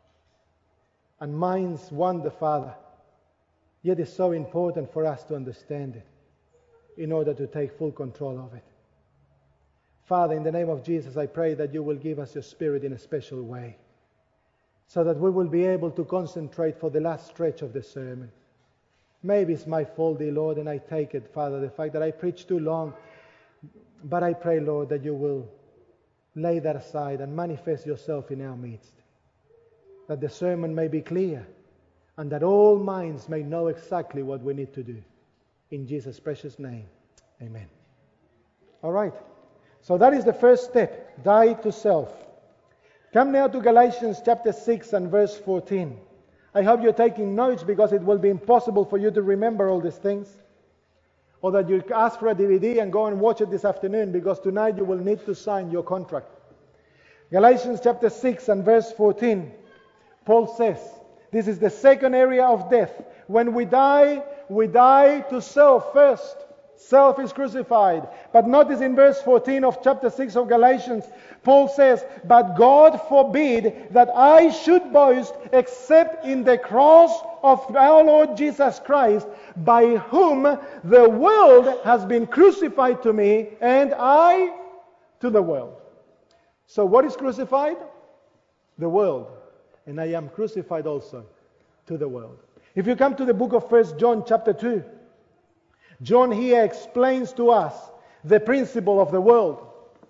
And minds wander, Father. Yet it's so important for us to understand it in order to take full control of it. Father, in the name of Jesus, I pray that you will give us your Spirit in a special way, so that we will be able to concentrate for the last stretch of the sermon. Maybe it's my fault, dear Lord, and I take it, Father, the fact that I preached too long. But I pray, Lord, that you will lay that aside and manifest yourself in our midst. That the sermon may be clear and that all minds may know exactly what we need to do. In Jesus' precious name, amen. All right. So that is the first step. Die to self. Come now to Galatians chapter 6 and verse 14. I hope you're taking notes because it will be impossible for you to remember all these things. Or that you ask for a DVD and go and watch it this afternoon, because tonight you will need to sign your contract. Galatians chapter 6 and verse 14. Paul says, this is the second area of death. When we die to self first. Self is crucified. But notice in verse 14 of chapter 6 of Galatians, Paul says, but God forbid that I should boast except in the cross of our Lord Jesus Christ, by whom the world has been crucified to me, and I to the world. So what is crucified? The world. And I am crucified also to the world. If you come to the book of 1 John chapter 2, John here explains to us the principle of the world.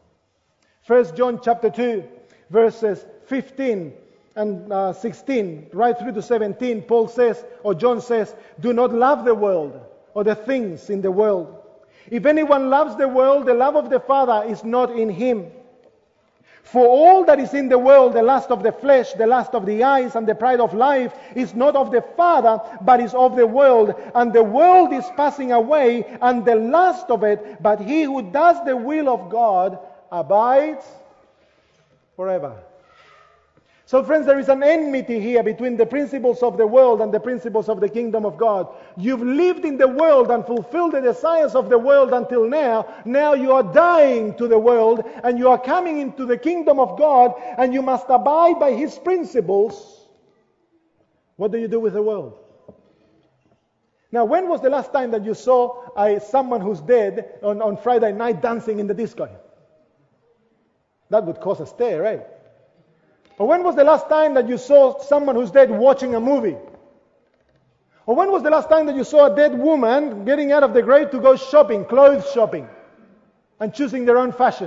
1 John chapter 2, verses 15 and 16, right through to 17, Paul says, or John says, do not love the world or the things in the world. If anyone loves the world, the love of the Father is not in him. For all that is in the world, the lust of the flesh, the lust of the eyes, and the pride of life, is not of the Father, but is of the world. And the world is passing away, and the lust of it, but he who does the will of God abides forever. So friends, there is an enmity here between the principles of the world and the principles of the kingdom of God. You've lived in the world and fulfilled the desires of the world until now. Now you are dying to the world and you are coming into the kingdom of God, and you must abide by His principles. What do you do with the world? Now, when was the last time that you saw someone who's dead on Friday night dancing in the disco? That would cause a stare, right? Or when was the last time that you saw someone who's dead watching a movie? Or when was the last time that you saw a dead woman getting out of the grave to go shopping, clothes shopping, and choosing their own fashion?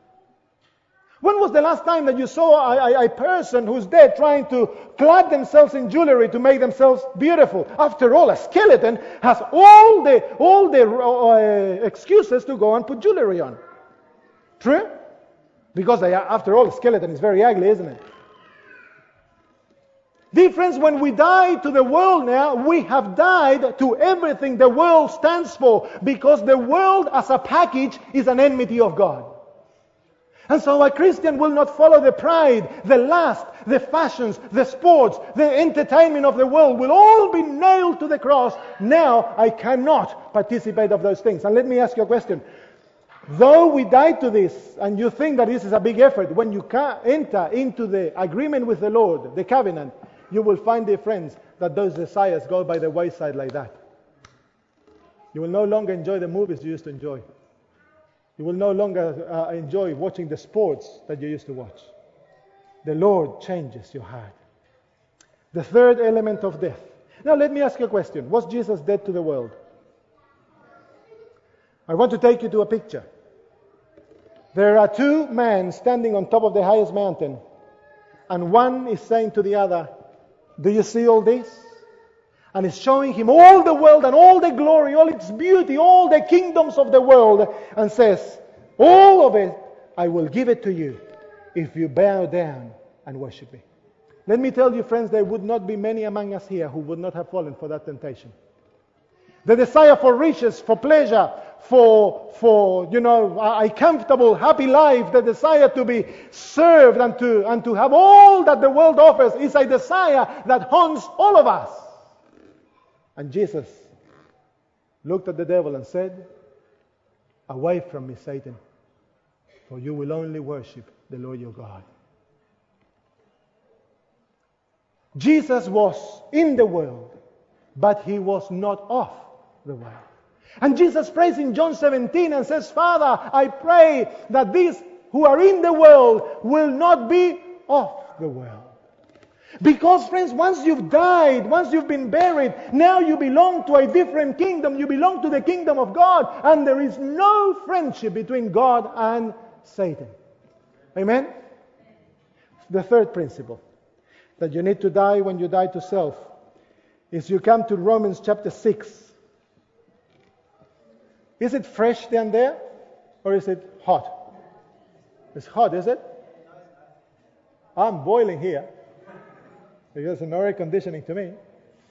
When was the last time that you saw a person who's dead trying to clad themselves in jewelry to make themselves beautiful? After all, a skeleton has all the excuses to go and put jewelry on. True? Because after all, a skeleton is very ugly, isn't it? Dear friends, when we die to the world now, we have died to everything the world stands for, because the world as a package is an enmity of God. And so a Christian will not follow the pride, the lust, the fashions, the sports, the entertainment of the world will all be nailed to the cross. Now I cannot participate of those things. And let me ask you a question. Though we die to this, and you think that this is a big effort, when you enter into the agreement with the Lord, the covenant, you will find, dear friends, that those desires go by the wayside like that. You will no longer enjoy the movies you used to enjoy. You will no longer enjoy watching the sports that you used to watch. The Lord changes your heart. The third element of death. Now let me ask you a question. Was Jesus dead to the world? I want to take you to a picture. There are two men standing on top of the highest mountain, and one is saying to the other, do you see all this? And he's showing him all the world and all the glory, all its beauty, all the kingdoms of the world, and says, all of it, I will give it to you if you bow down and worship me. Let me tell you, friends, there would not be many among us here who would not have fallen for that temptation. The desire for riches, for pleasure, for a comfortable, happy life, the desire to be served and to have all that the world offers is a desire that haunts all of us. And Jesus looked at the devil and said, away from me, Satan, for you will only worship the Lord your God. Jesus was in the world, but he was not of the world. And Jesus prays in John 17 and says, Father, I pray that these who are in the world will not be of the world. Because, friends, once you've died, once you've been buried, now you belong to a different kingdom. You belong to the kingdom of God, and there is no friendship between God and Satan. Amen? The third principle that you need to die when you die to self is you come to Romans chapter 6. Is it fresh down there, or is it hot? It's hot, is it? I'm boiling here. Because there's no air conditioning to me.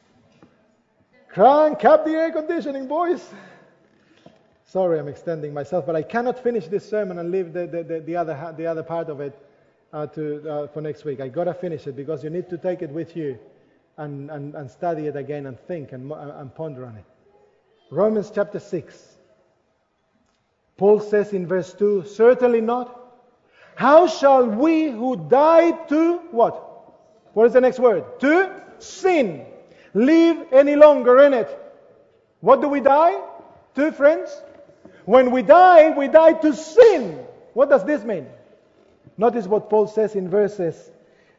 Crank up the air conditioning, boys. Sorry, I'm extending myself, but I cannot finish this sermon and leave the other part of it for next week. I gotta finish it because you need to take it with you and study it again and think and ponder on it. Romans chapter 6. Paul says in verse 2, certainly not. How shall we who died to what? What is the next word? To sin. Live any longer in it. What do we die to, friends? When we die to sin. What does this mean? Notice what Paul says in verses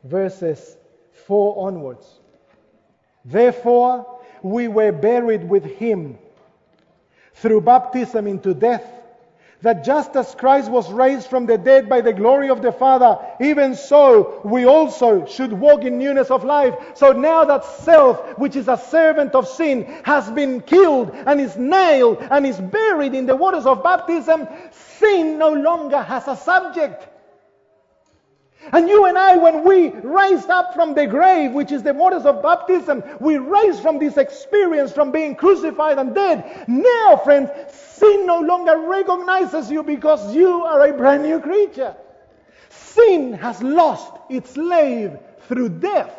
4 onwards. Therefore, we were buried with him through baptism into death, that just as Christ was raised from the dead by the glory of the Father, even so we also should walk in newness of life. So now that self, which is a servant of sin, has been killed and is nailed and is buried in the waters of baptism, sin no longer has a subject. And you and I, when we raised up from the grave, which is the waters of baptism, we raised from this experience, from being crucified and dead. Now, friends, sin no longer recognizes you because you are a brand new creature. Sin has lost its slave through death.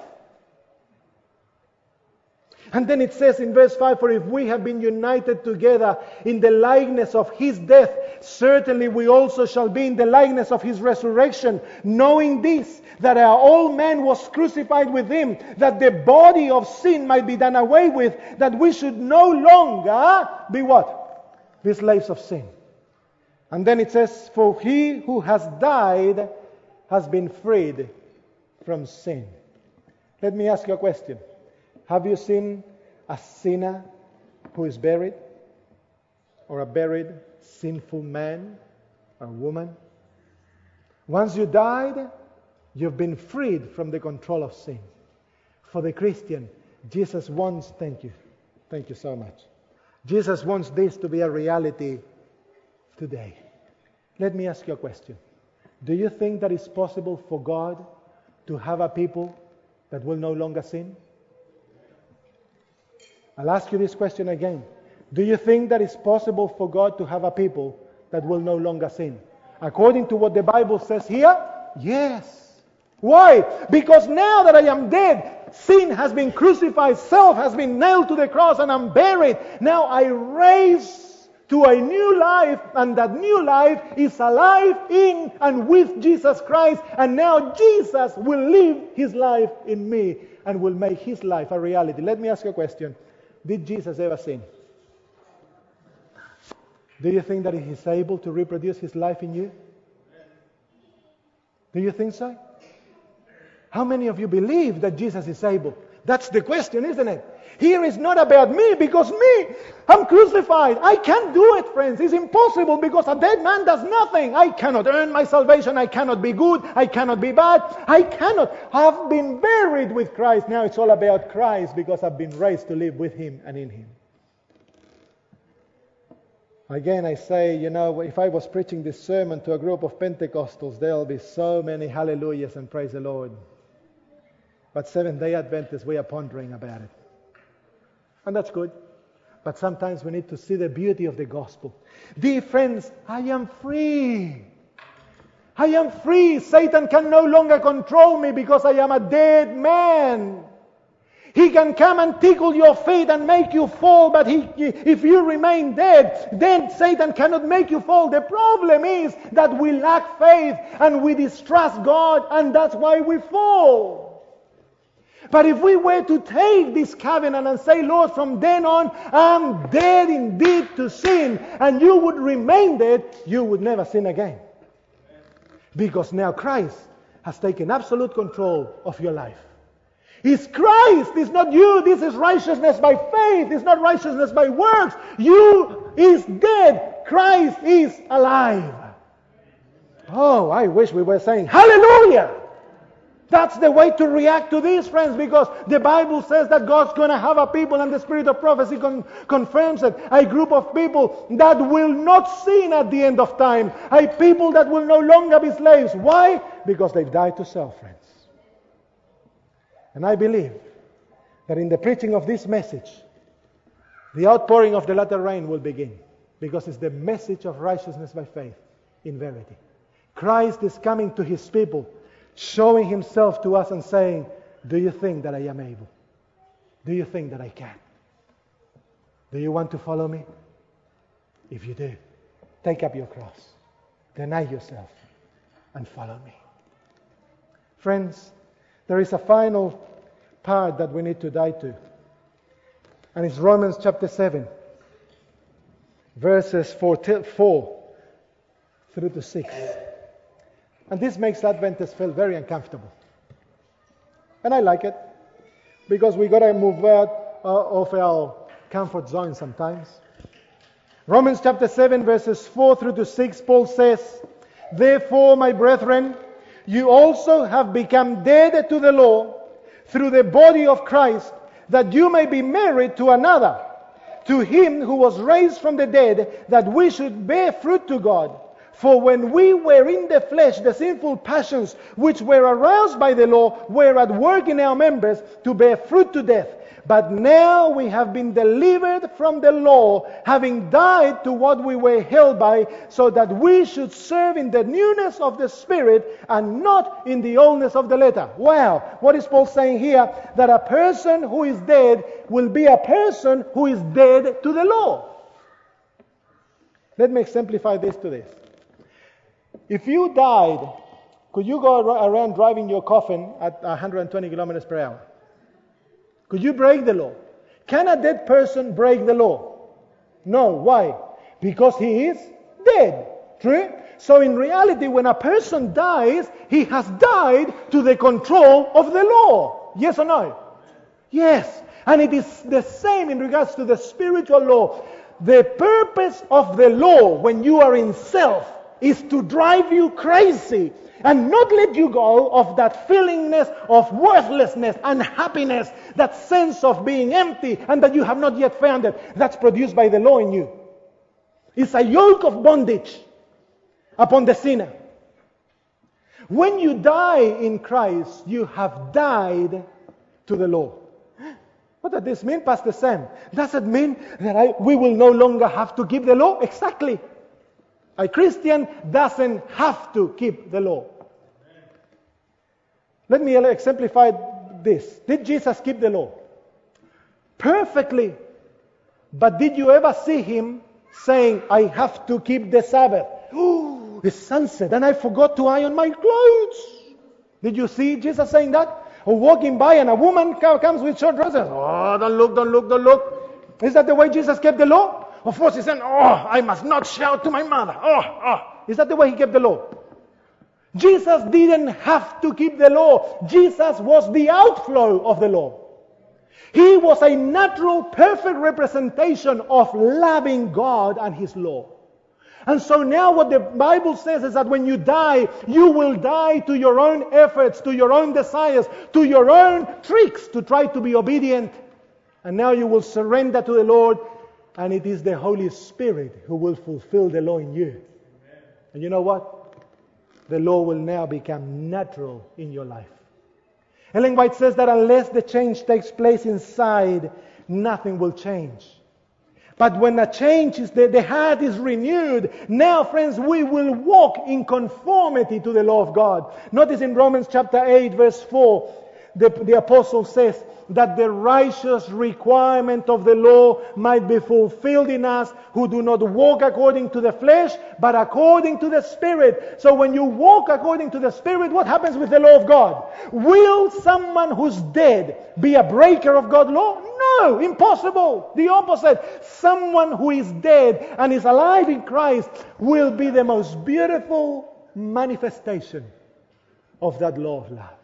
And then it says in verse 5, for if we have been united together in the likeness of his death, certainly we also shall be in the likeness of his resurrection, knowing this, that our old man was crucified with him, that the body of sin might be done away with, that we should no longer be what? Be slaves of sin. And then it says, for he who has died has been freed from sin. Let me ask you a question. Have you seen a sinner who is buried? Or a buried sinful man or woman? Once you died, you've been freed from the control of sin. For the Christian, Jesus wants, thank you so much. Jesus wants this to be a reality today. Let me ask you a question. Do you think that it's possible for God to have a people that will no longer sin? I'll ask you this question again. Do you think that it's possible for God to have a people that will no longer sin? According to what the Bible says here, yes. Why? Because now that I am dead, sin has been crucified, self has been nailed to the cross, and I'm buried. Now I raise to a new life, and that new life is alive in and with Jesus Christ, and now Jesus will live His life in me and will make His life a reality. Let me ask you a question. Did Jesus ever sin? Do you think that He is able to reproduce His life in you? Do you think so? How many of you believe that Jesus is able? That's the question, isn't it? Here is not about me, because me, I'm crucified. I can't do it, friends. It's impossible, because a dead man does nothing. I cannot earn my salvation. I cannot be good. I cannot be bad. I cannot. I've been buried with Christ. Now it's all about Christ, because I've been raised to live with Him and in Him. Again, I say, if I was preaching this sermon to a group of Pentecostals, there'll be so many hallelujahs and praise the Lord. But Seventh-day Adventists, we are pondering about it. And that's good. But sometimes we need to see the beauty of the gospel. Dear friends, I am free. I am free. Satan can no longer control me, because I am a dead man. He can come and tickle your feet and make you fall, but if you remain dead, then Satan cannot make you fall. The problem is that we lack faith and we distrust God, and that's why we fall. But if we were to take this covenant and say, Lord, from then on, I'm dead indeed to sin, and you would remain dead, you would never sin again. Because now Christ has taken absolute control of your life. It's Christ, it's not you. This is righteousness by faith. It's not righteousness by works. You is dead. Christ is alive. Oh, I wish we were saying, hallelujah! That's the way to react to this, friends, because the Bible says that God's going to have a people, and the spirit of prophecy confirms it, a group of people that will not sin at the end of time, a people that will no longer be slaves. Why? Because they've died to self, friends. And I believe that in the preaching of this message, the outpouring of the latter rain will begin, because it's the message of righteousness by faith in verity. Christ is coming to His people, showing Himself to us and saying, do you think that I am able? Do you think that I can? Do you want to follow me? If you do, take up your cross, deny yourself, and follow me. Friends, there is a final part that we need to die to. And it's Romans chapter 7, verses 4 through to 6. And this makes Adventists feel very uncomfortable. And I like it, because we got to move out of our comfort zone sometimes. Romans chapter 7, verses 4 through to 6, Paul says, therefore, my brethren, you also have become dead to the law through the body of Christ, that you may be married to another, to Him who was raised from the dead, that we should bear fruit to God. For when we were in the flesh, the sinful passions which were aroused by the law were at work in our members to bear fruit to death. But now we have been delivered from the law, having died to what we were held by, so that we should serve in the newness of the Spirit and not in the oldness of the letter. Wow! What is Paul saying here? That a person who is dead will be a person who is dead to the law. Let me exemplify this to this. If you died, could you go around driving your coffin at 120 kilometers per hour? Could you break the law? Can a dead person break the law? No. Why? Because he is dead. True? So in reality, when a person dies, he has died to the control of the law. Yes or no? Yes. And it is the same in regards to the spiritual law. The purpose of the law when you are in self is to drive you crazy and not let you go of that feelingness of worthlessness, unhappiness, that sense of being empty and that you have not yet found it. That's produced by the law in you. It's a yoke of bondage upon the sinner. When you die in Christ, you have died to the law. What does this mean, Pastor Sam? Does it mean that we will no longer have to keep the law? Exactly. A Christian doesn't have to keep the law. Let me exemplify this. Did Jesus keep the law? Perfectly. But did you ever see Him saying, I have to keep the Sabbath. Oh, it's sunset and I forgot to iron my clothes. Did you see Jesus saying that? Or walking by and a woman comes with short dresses. Oh, don't look, don't look, don't look. Is that the way Jesus kept the law? Of course he said, oh, I must not shout to my mother. Is that the way he kept the law? Jesus didn't have to keep the law. Jesus was the outflow of the law. He was a natural, perfect representation of loving God and His law. And so now what the Bible says is that when you die, you will die to your own efforts, to your own desires, to your own tricks to try to be obedient. And now you will surrender to the Lord, and it is the Holy Spirit who will fulfill the law in you. And you know what? The law will now become natural in your life. Ellen White says that unless the change takes place inside, nothing will change. But when a change is the heart is renewed, now, friends, we will walk in conformity to the law of God. Notice in Romans chapter 8, verse 4, the apostle says that the righteous requirement of the law might be fulfilled in us who do not walk according to the flesh, but according to the Spirit. So when you walk according to the Spirit, what happens with the law of God? Will someone who's dead be a breaker of God's law? No, impossible. The opposite. Someone who is dead and is alive in Christ will be the most beautiful manifestation of that law of love.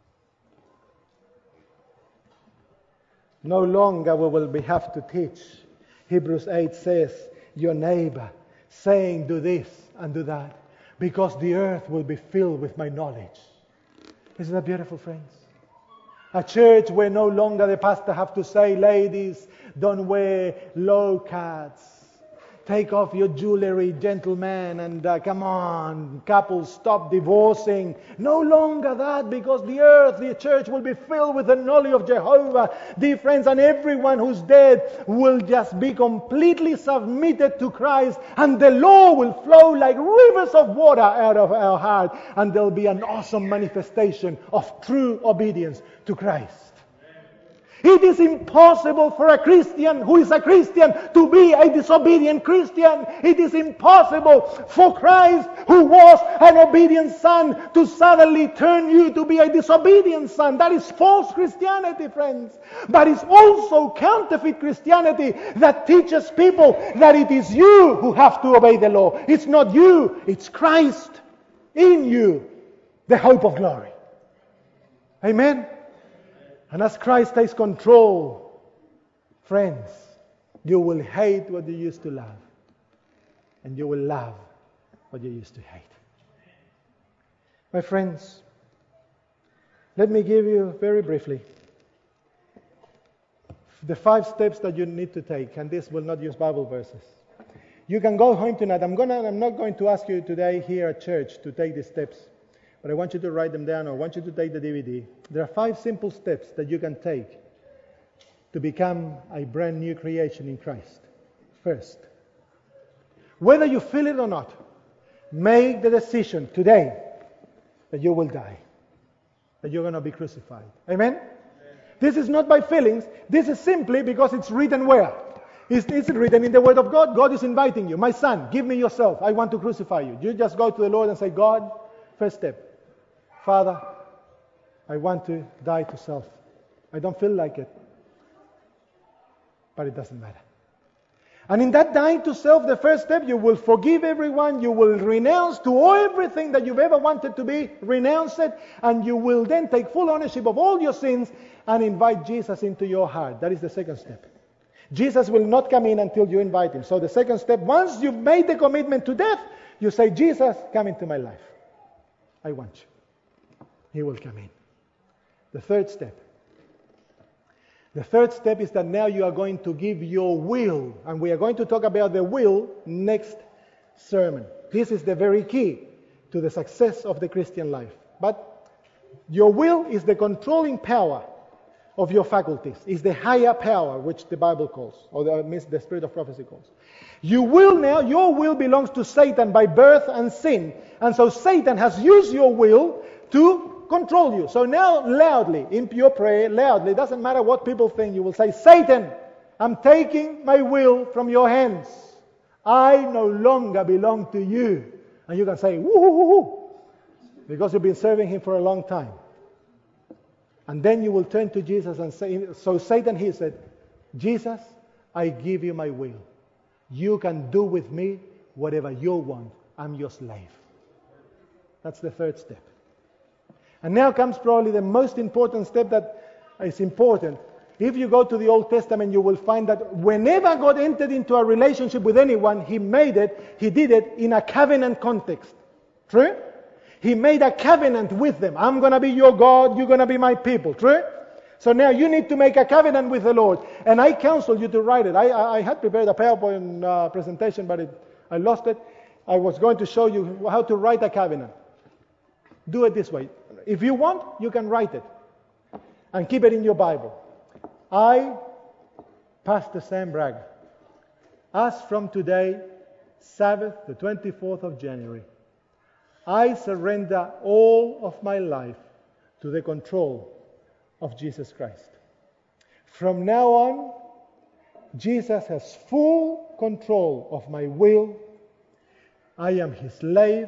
No longer we will have to teach. Hebrews 8 says, your neighbor, saying, do this and do that, because the earth will be filled with my knowledge. Isn't that beautiful, friends? A church where no longer the pastor have to say, ladies, don't wear low cuts. Take off your jewelry, gentlemen, and come on, couples, stop divorcing. No longer that, because the earth, the church will be filled with the knowledge of Jehovah. Dear friends, and everyone who's dead will just be completely submitted to Christ, and the law will flow like rivers of water out of our heart, and there'll be an awesome manifestation of true obedience to Christ. It is impossible for a Christian who is a Christian to be a disobedient Christian. It is impossible for Christ, who was an obedient son, to suddenly turn you to be a disobedient son. That is false Christianity, friends. But it's also counterfeit Christianity that teaches people that it is you who have to obey the law. It's not you, it's Christ in you, the hope of glory. Amen? And as Christ takes control, friends, you will hate what you used to love. And you will love what you used to hate. My friends, let me give you very briefly the 5 steps that you need to take. And this will not use Bible verses. You can go home tonight. I'm not going to ask you today here at church to take these steps. But I want you to write them down, or I want you to take the DVD. There are 5 simple steps that you can take to become a brand new creation in Christ. First, whether you feel it or not, make the decision today that you will die, that you're going to be crucified. Amen? This is not by feelings. This is simply because it's written where? It's written in the Word of God. God is inviting you. My son, give me yourself. I want to crucify you. You just go to the Lord and say, God, first step. Father, I want to die to self. I don't feel like it. But it doesn't matter. And in that dying to self, the first step, you will forgive everyone. You will renounce to everything that you've ever wanted to be. Renounce it. And you will then take full ownership of all your sins and invite Jesus into your heart. That is the second step. Jesus will not come in until you invite Him. So the second step, once you've made the commitment to death, you say, Jesus, come into my life. I want you. He will come in. The third step. The third step is that now you are going to give your will. And we are going to talk about the will next sermon. This is the very key to the success of the Christian life. But your will is the controlling power of your faculties. Is the higher power, which the Bible calls, or the spirit of prophecy calls. Your will belongs to Satan by birth and sin. And so Satan has used your will to control you. So now loudly, in your prayer, loudly, it doesn't matter what people think, you will say, Satan, I'm taking my will from your hands. I no longer belong to you. And you can say, woo, because you've been serving him for a long time. And then you will turn to Jesus and say, so Satan, he said, Jesus, I give you my will. You can do with me whatever you want. I'm your slave. That's the third step. And now comes probably the most important step that is important. If you go to the Old Testament, you will find that whenever God entered into a relationship with anyone, He did it in a covenant context. True? He made a covenant with them. I'm going to be your God, you're going to be my people. True? So now you need to make a covenant with the Lord. And I counsel you to write it. I had prepared a PowerPoint presentation, but I lost it. I was going to show you how to write a covenant. Do it this way. If you want, you can write it and keep it in your Bible. I, Pastor Sam Bragg, as from today, Sabbath, the 24th of January, I surrender all of my life to the control of Jesus Christ. From now on, Jesus has full control of my will. I am His slave.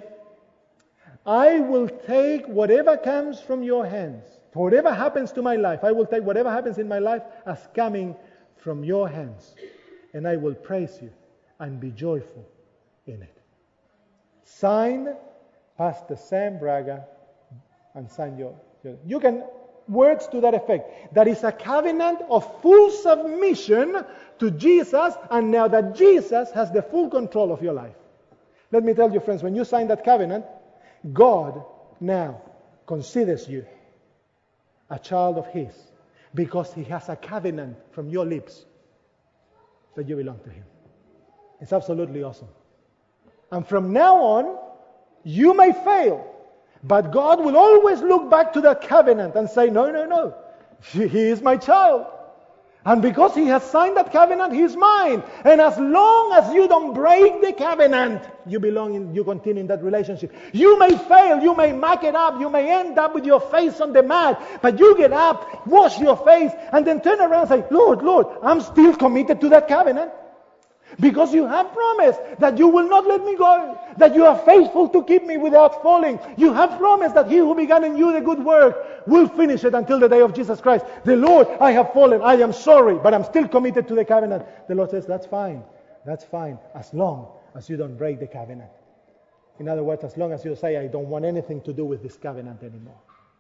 I will take whatever comes from your hands. Whatever happens to my life, I will take whatever happens in my life as coming from your hands. And I will praise you and be joyful in it. Signed, Pastor Sam Braga, and sign your. You can, words to that effect. That is a covenant of full submission to Jesus, and now that Jesus has the full control of your life. Let me tell you, friends, when you sign that covenant, God now considers you a child of His, because He has a covenant from your lips that you belong to Him. It's absolutely awesome. And from now on, you may fail, but God will always look back to that covenant and say, no, He is my child. And because He has signed that covenant, He is mine. And as long as you don't break the covenant, you continue in that relationship. You may fail, you may muck it up, you may end up with your face on the mat, but you get up, wash your face, and then turn around and say, Lord, I'm still committed to that covenant. Because you have promised that you will not let me go, that you are faithful to keep me without falling. You have promised that He who began in you the good work will finish it until the day of Jesus Christ. The Lord, I have fallen, I am sorry, but I'm still committed to the covenant. The Lord says, that's fine, as long as you don't break the covenant. In other words, as long as you say, I don't want anything to do with this covenant anymore.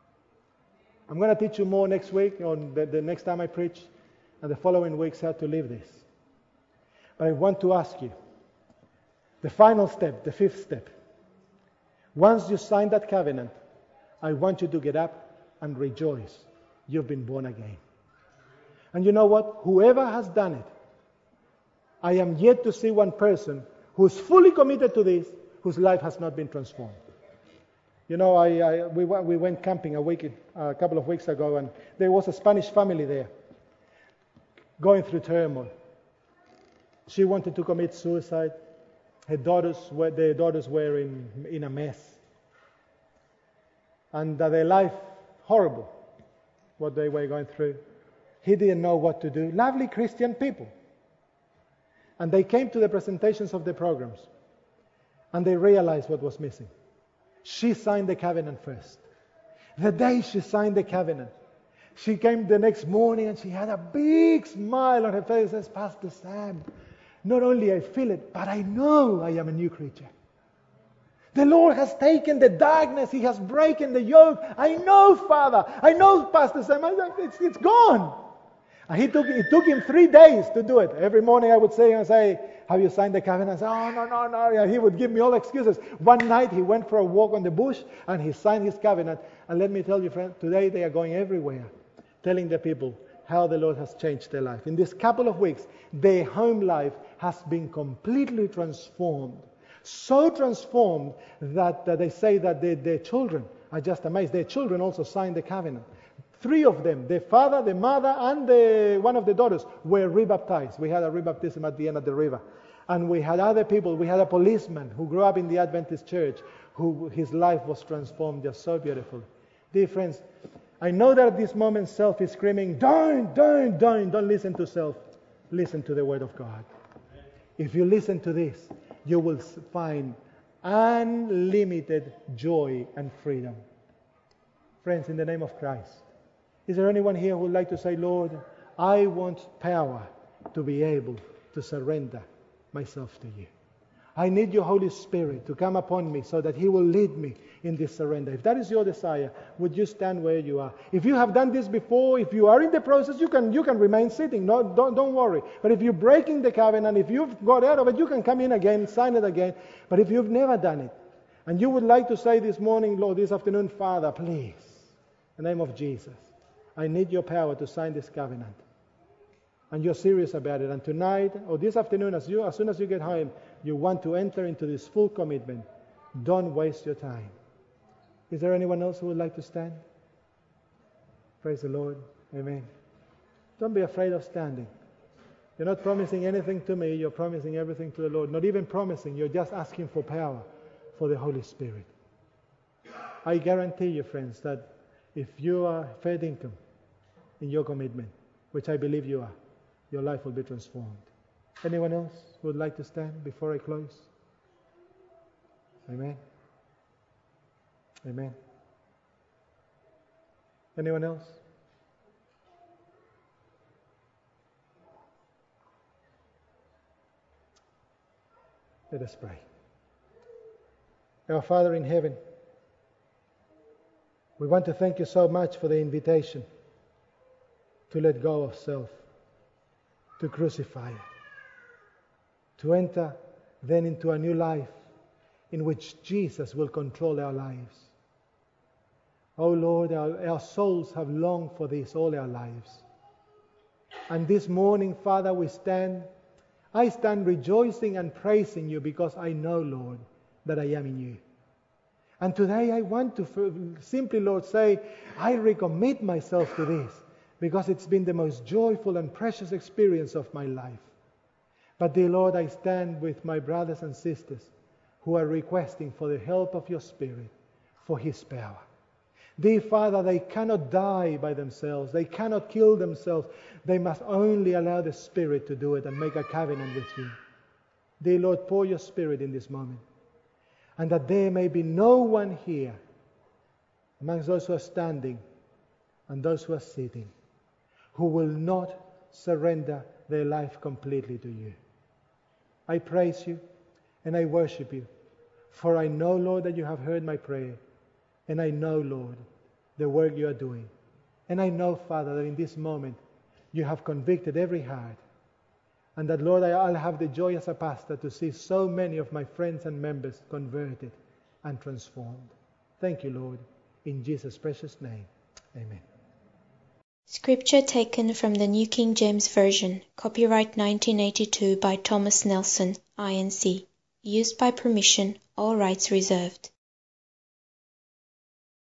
I'm going to teach you more next week, on the next time I preach, and the following weeks how to live this. But I want to ask you, the final step, the fifth step. Once you sign that covenant, I want you to get up and rejoice. You've been born again. And you know what? Whoever has done it, I am yet to see one person who's fully committed to this, whose life has not been transformed. You know, we went camping a couple of weeks ago, and there was a Spanish family there going through turmoil. She wanted to commit suicide. Their daughters were in a mess. And their life, horrible, what they were going through. He didn't know what to do. Lovely Christian people. And they came to the presentations of the programs. And they realized what was missing. She signed the covenant first. The day she signed the covenant, she came the next morning and she had a big smile on her face and says, Pastor Sam, not only I feel it, but I know I am a new creature. The Lord has taken the darkness. He has broken the yoke. I know, Father. I know, Pastor Sam. It's gone. And it took him 3 days to do it. Every morning I would say, have you signed the covenant? I say, oh, no. And he would give me all excuses. One night he went for a walk on the bush and he signed his covenant. And let me tell you, friend, today they are going everywhere, telling the people how the Lord has changed their life. In this couple of weeks, their home life has been completely transformed. So transformed that they say that their children are just amazed. Their children also signed the covenant. 3 of them, the father, the mother, and one of the daughters were rebaptized. We had a rebaptism at the end of the river. And we had other people. We had a policeman who grew up in the Adventist church, who his life was transformed just so beautiful. Dear friends, I know that at this moment self is screaming, don't listen to self. Listen to the Word of God. if you listen to this, you will find unlimited joy and freedom. Friends, in the name of Christ, is there anyone here who would like to say, Lord, I want power to be able to surrender myself to you. I need your Holy Spirit to come upon me so that He will lead me in this surrender. If that is your desire, would you stand where you are? If you have done this before, if you are in the process, you can remain sitting. No, don't worry. But if you're breaking the covenant, if you've got out of it, you can come in again, sign it again. But if you've never done it, and you would like to say this morning, Lord, this afternoon, Father, please, in the name of Jesus, I need your power to sign this covenant. And you're serious about it. And tonight, or this afternoon, as soon as you get home, you want to enter into this full commitment. Don't waste your time. Is there anyone else who would like to stand? Praise the Lord. Amen. Don't be afraid of standing. You're not promising anything to me. You're promising everything to the Lord. Not even promising. You're just asking for power for the Holy Spirit. I guarantee you, friends, that if you are fair income in your commitment, which I believe you are, your life will be transformed. Anyone else who would like to stand before I close? Amen. Amen. Anyone else? Let us pray. Our Father in heaven, we want to thank you so much for the invitation to let go of self, to crucify it, to enter then into a new life in which Jesus will control our lives. Oh Lord, our souls have longed for this all our lives. And this morning, Father, I stand rejoicing and praising you because I know, Lord, that I am in you. And today I want to simply, Lord, say, I recommit myself to this because it's been the most joyful and precious experience of my life. But dear Lord, I stand with my brothers and sisters who are requesting for the help of your Spirit, for His power. Dear Father, they cannot die by themselves. They cannot kill themselves. They must only allow the Spirit to do it and make a covenant with you. Dear Lord, pour your Spirit in this moment. And that there may be no one here amongst those who are standing and those who are sitting who will not surrender their life completely to you. I praise you and I worship you, for I know, Lord, that you have heard my prayer, and I know, Lord, the work you are doing. And I know, Father, that in this moment you have convicted every heart, and that, Lord, I'll have the joy as a pastor to see so many of my friends and members converted and transformed. Thank you, Lord, in Jesus' precious name. Amen. Scripture taken from the New King James Version, copyright 1982 by Thomas Nelson, INC. Used by permission, all rights reserved.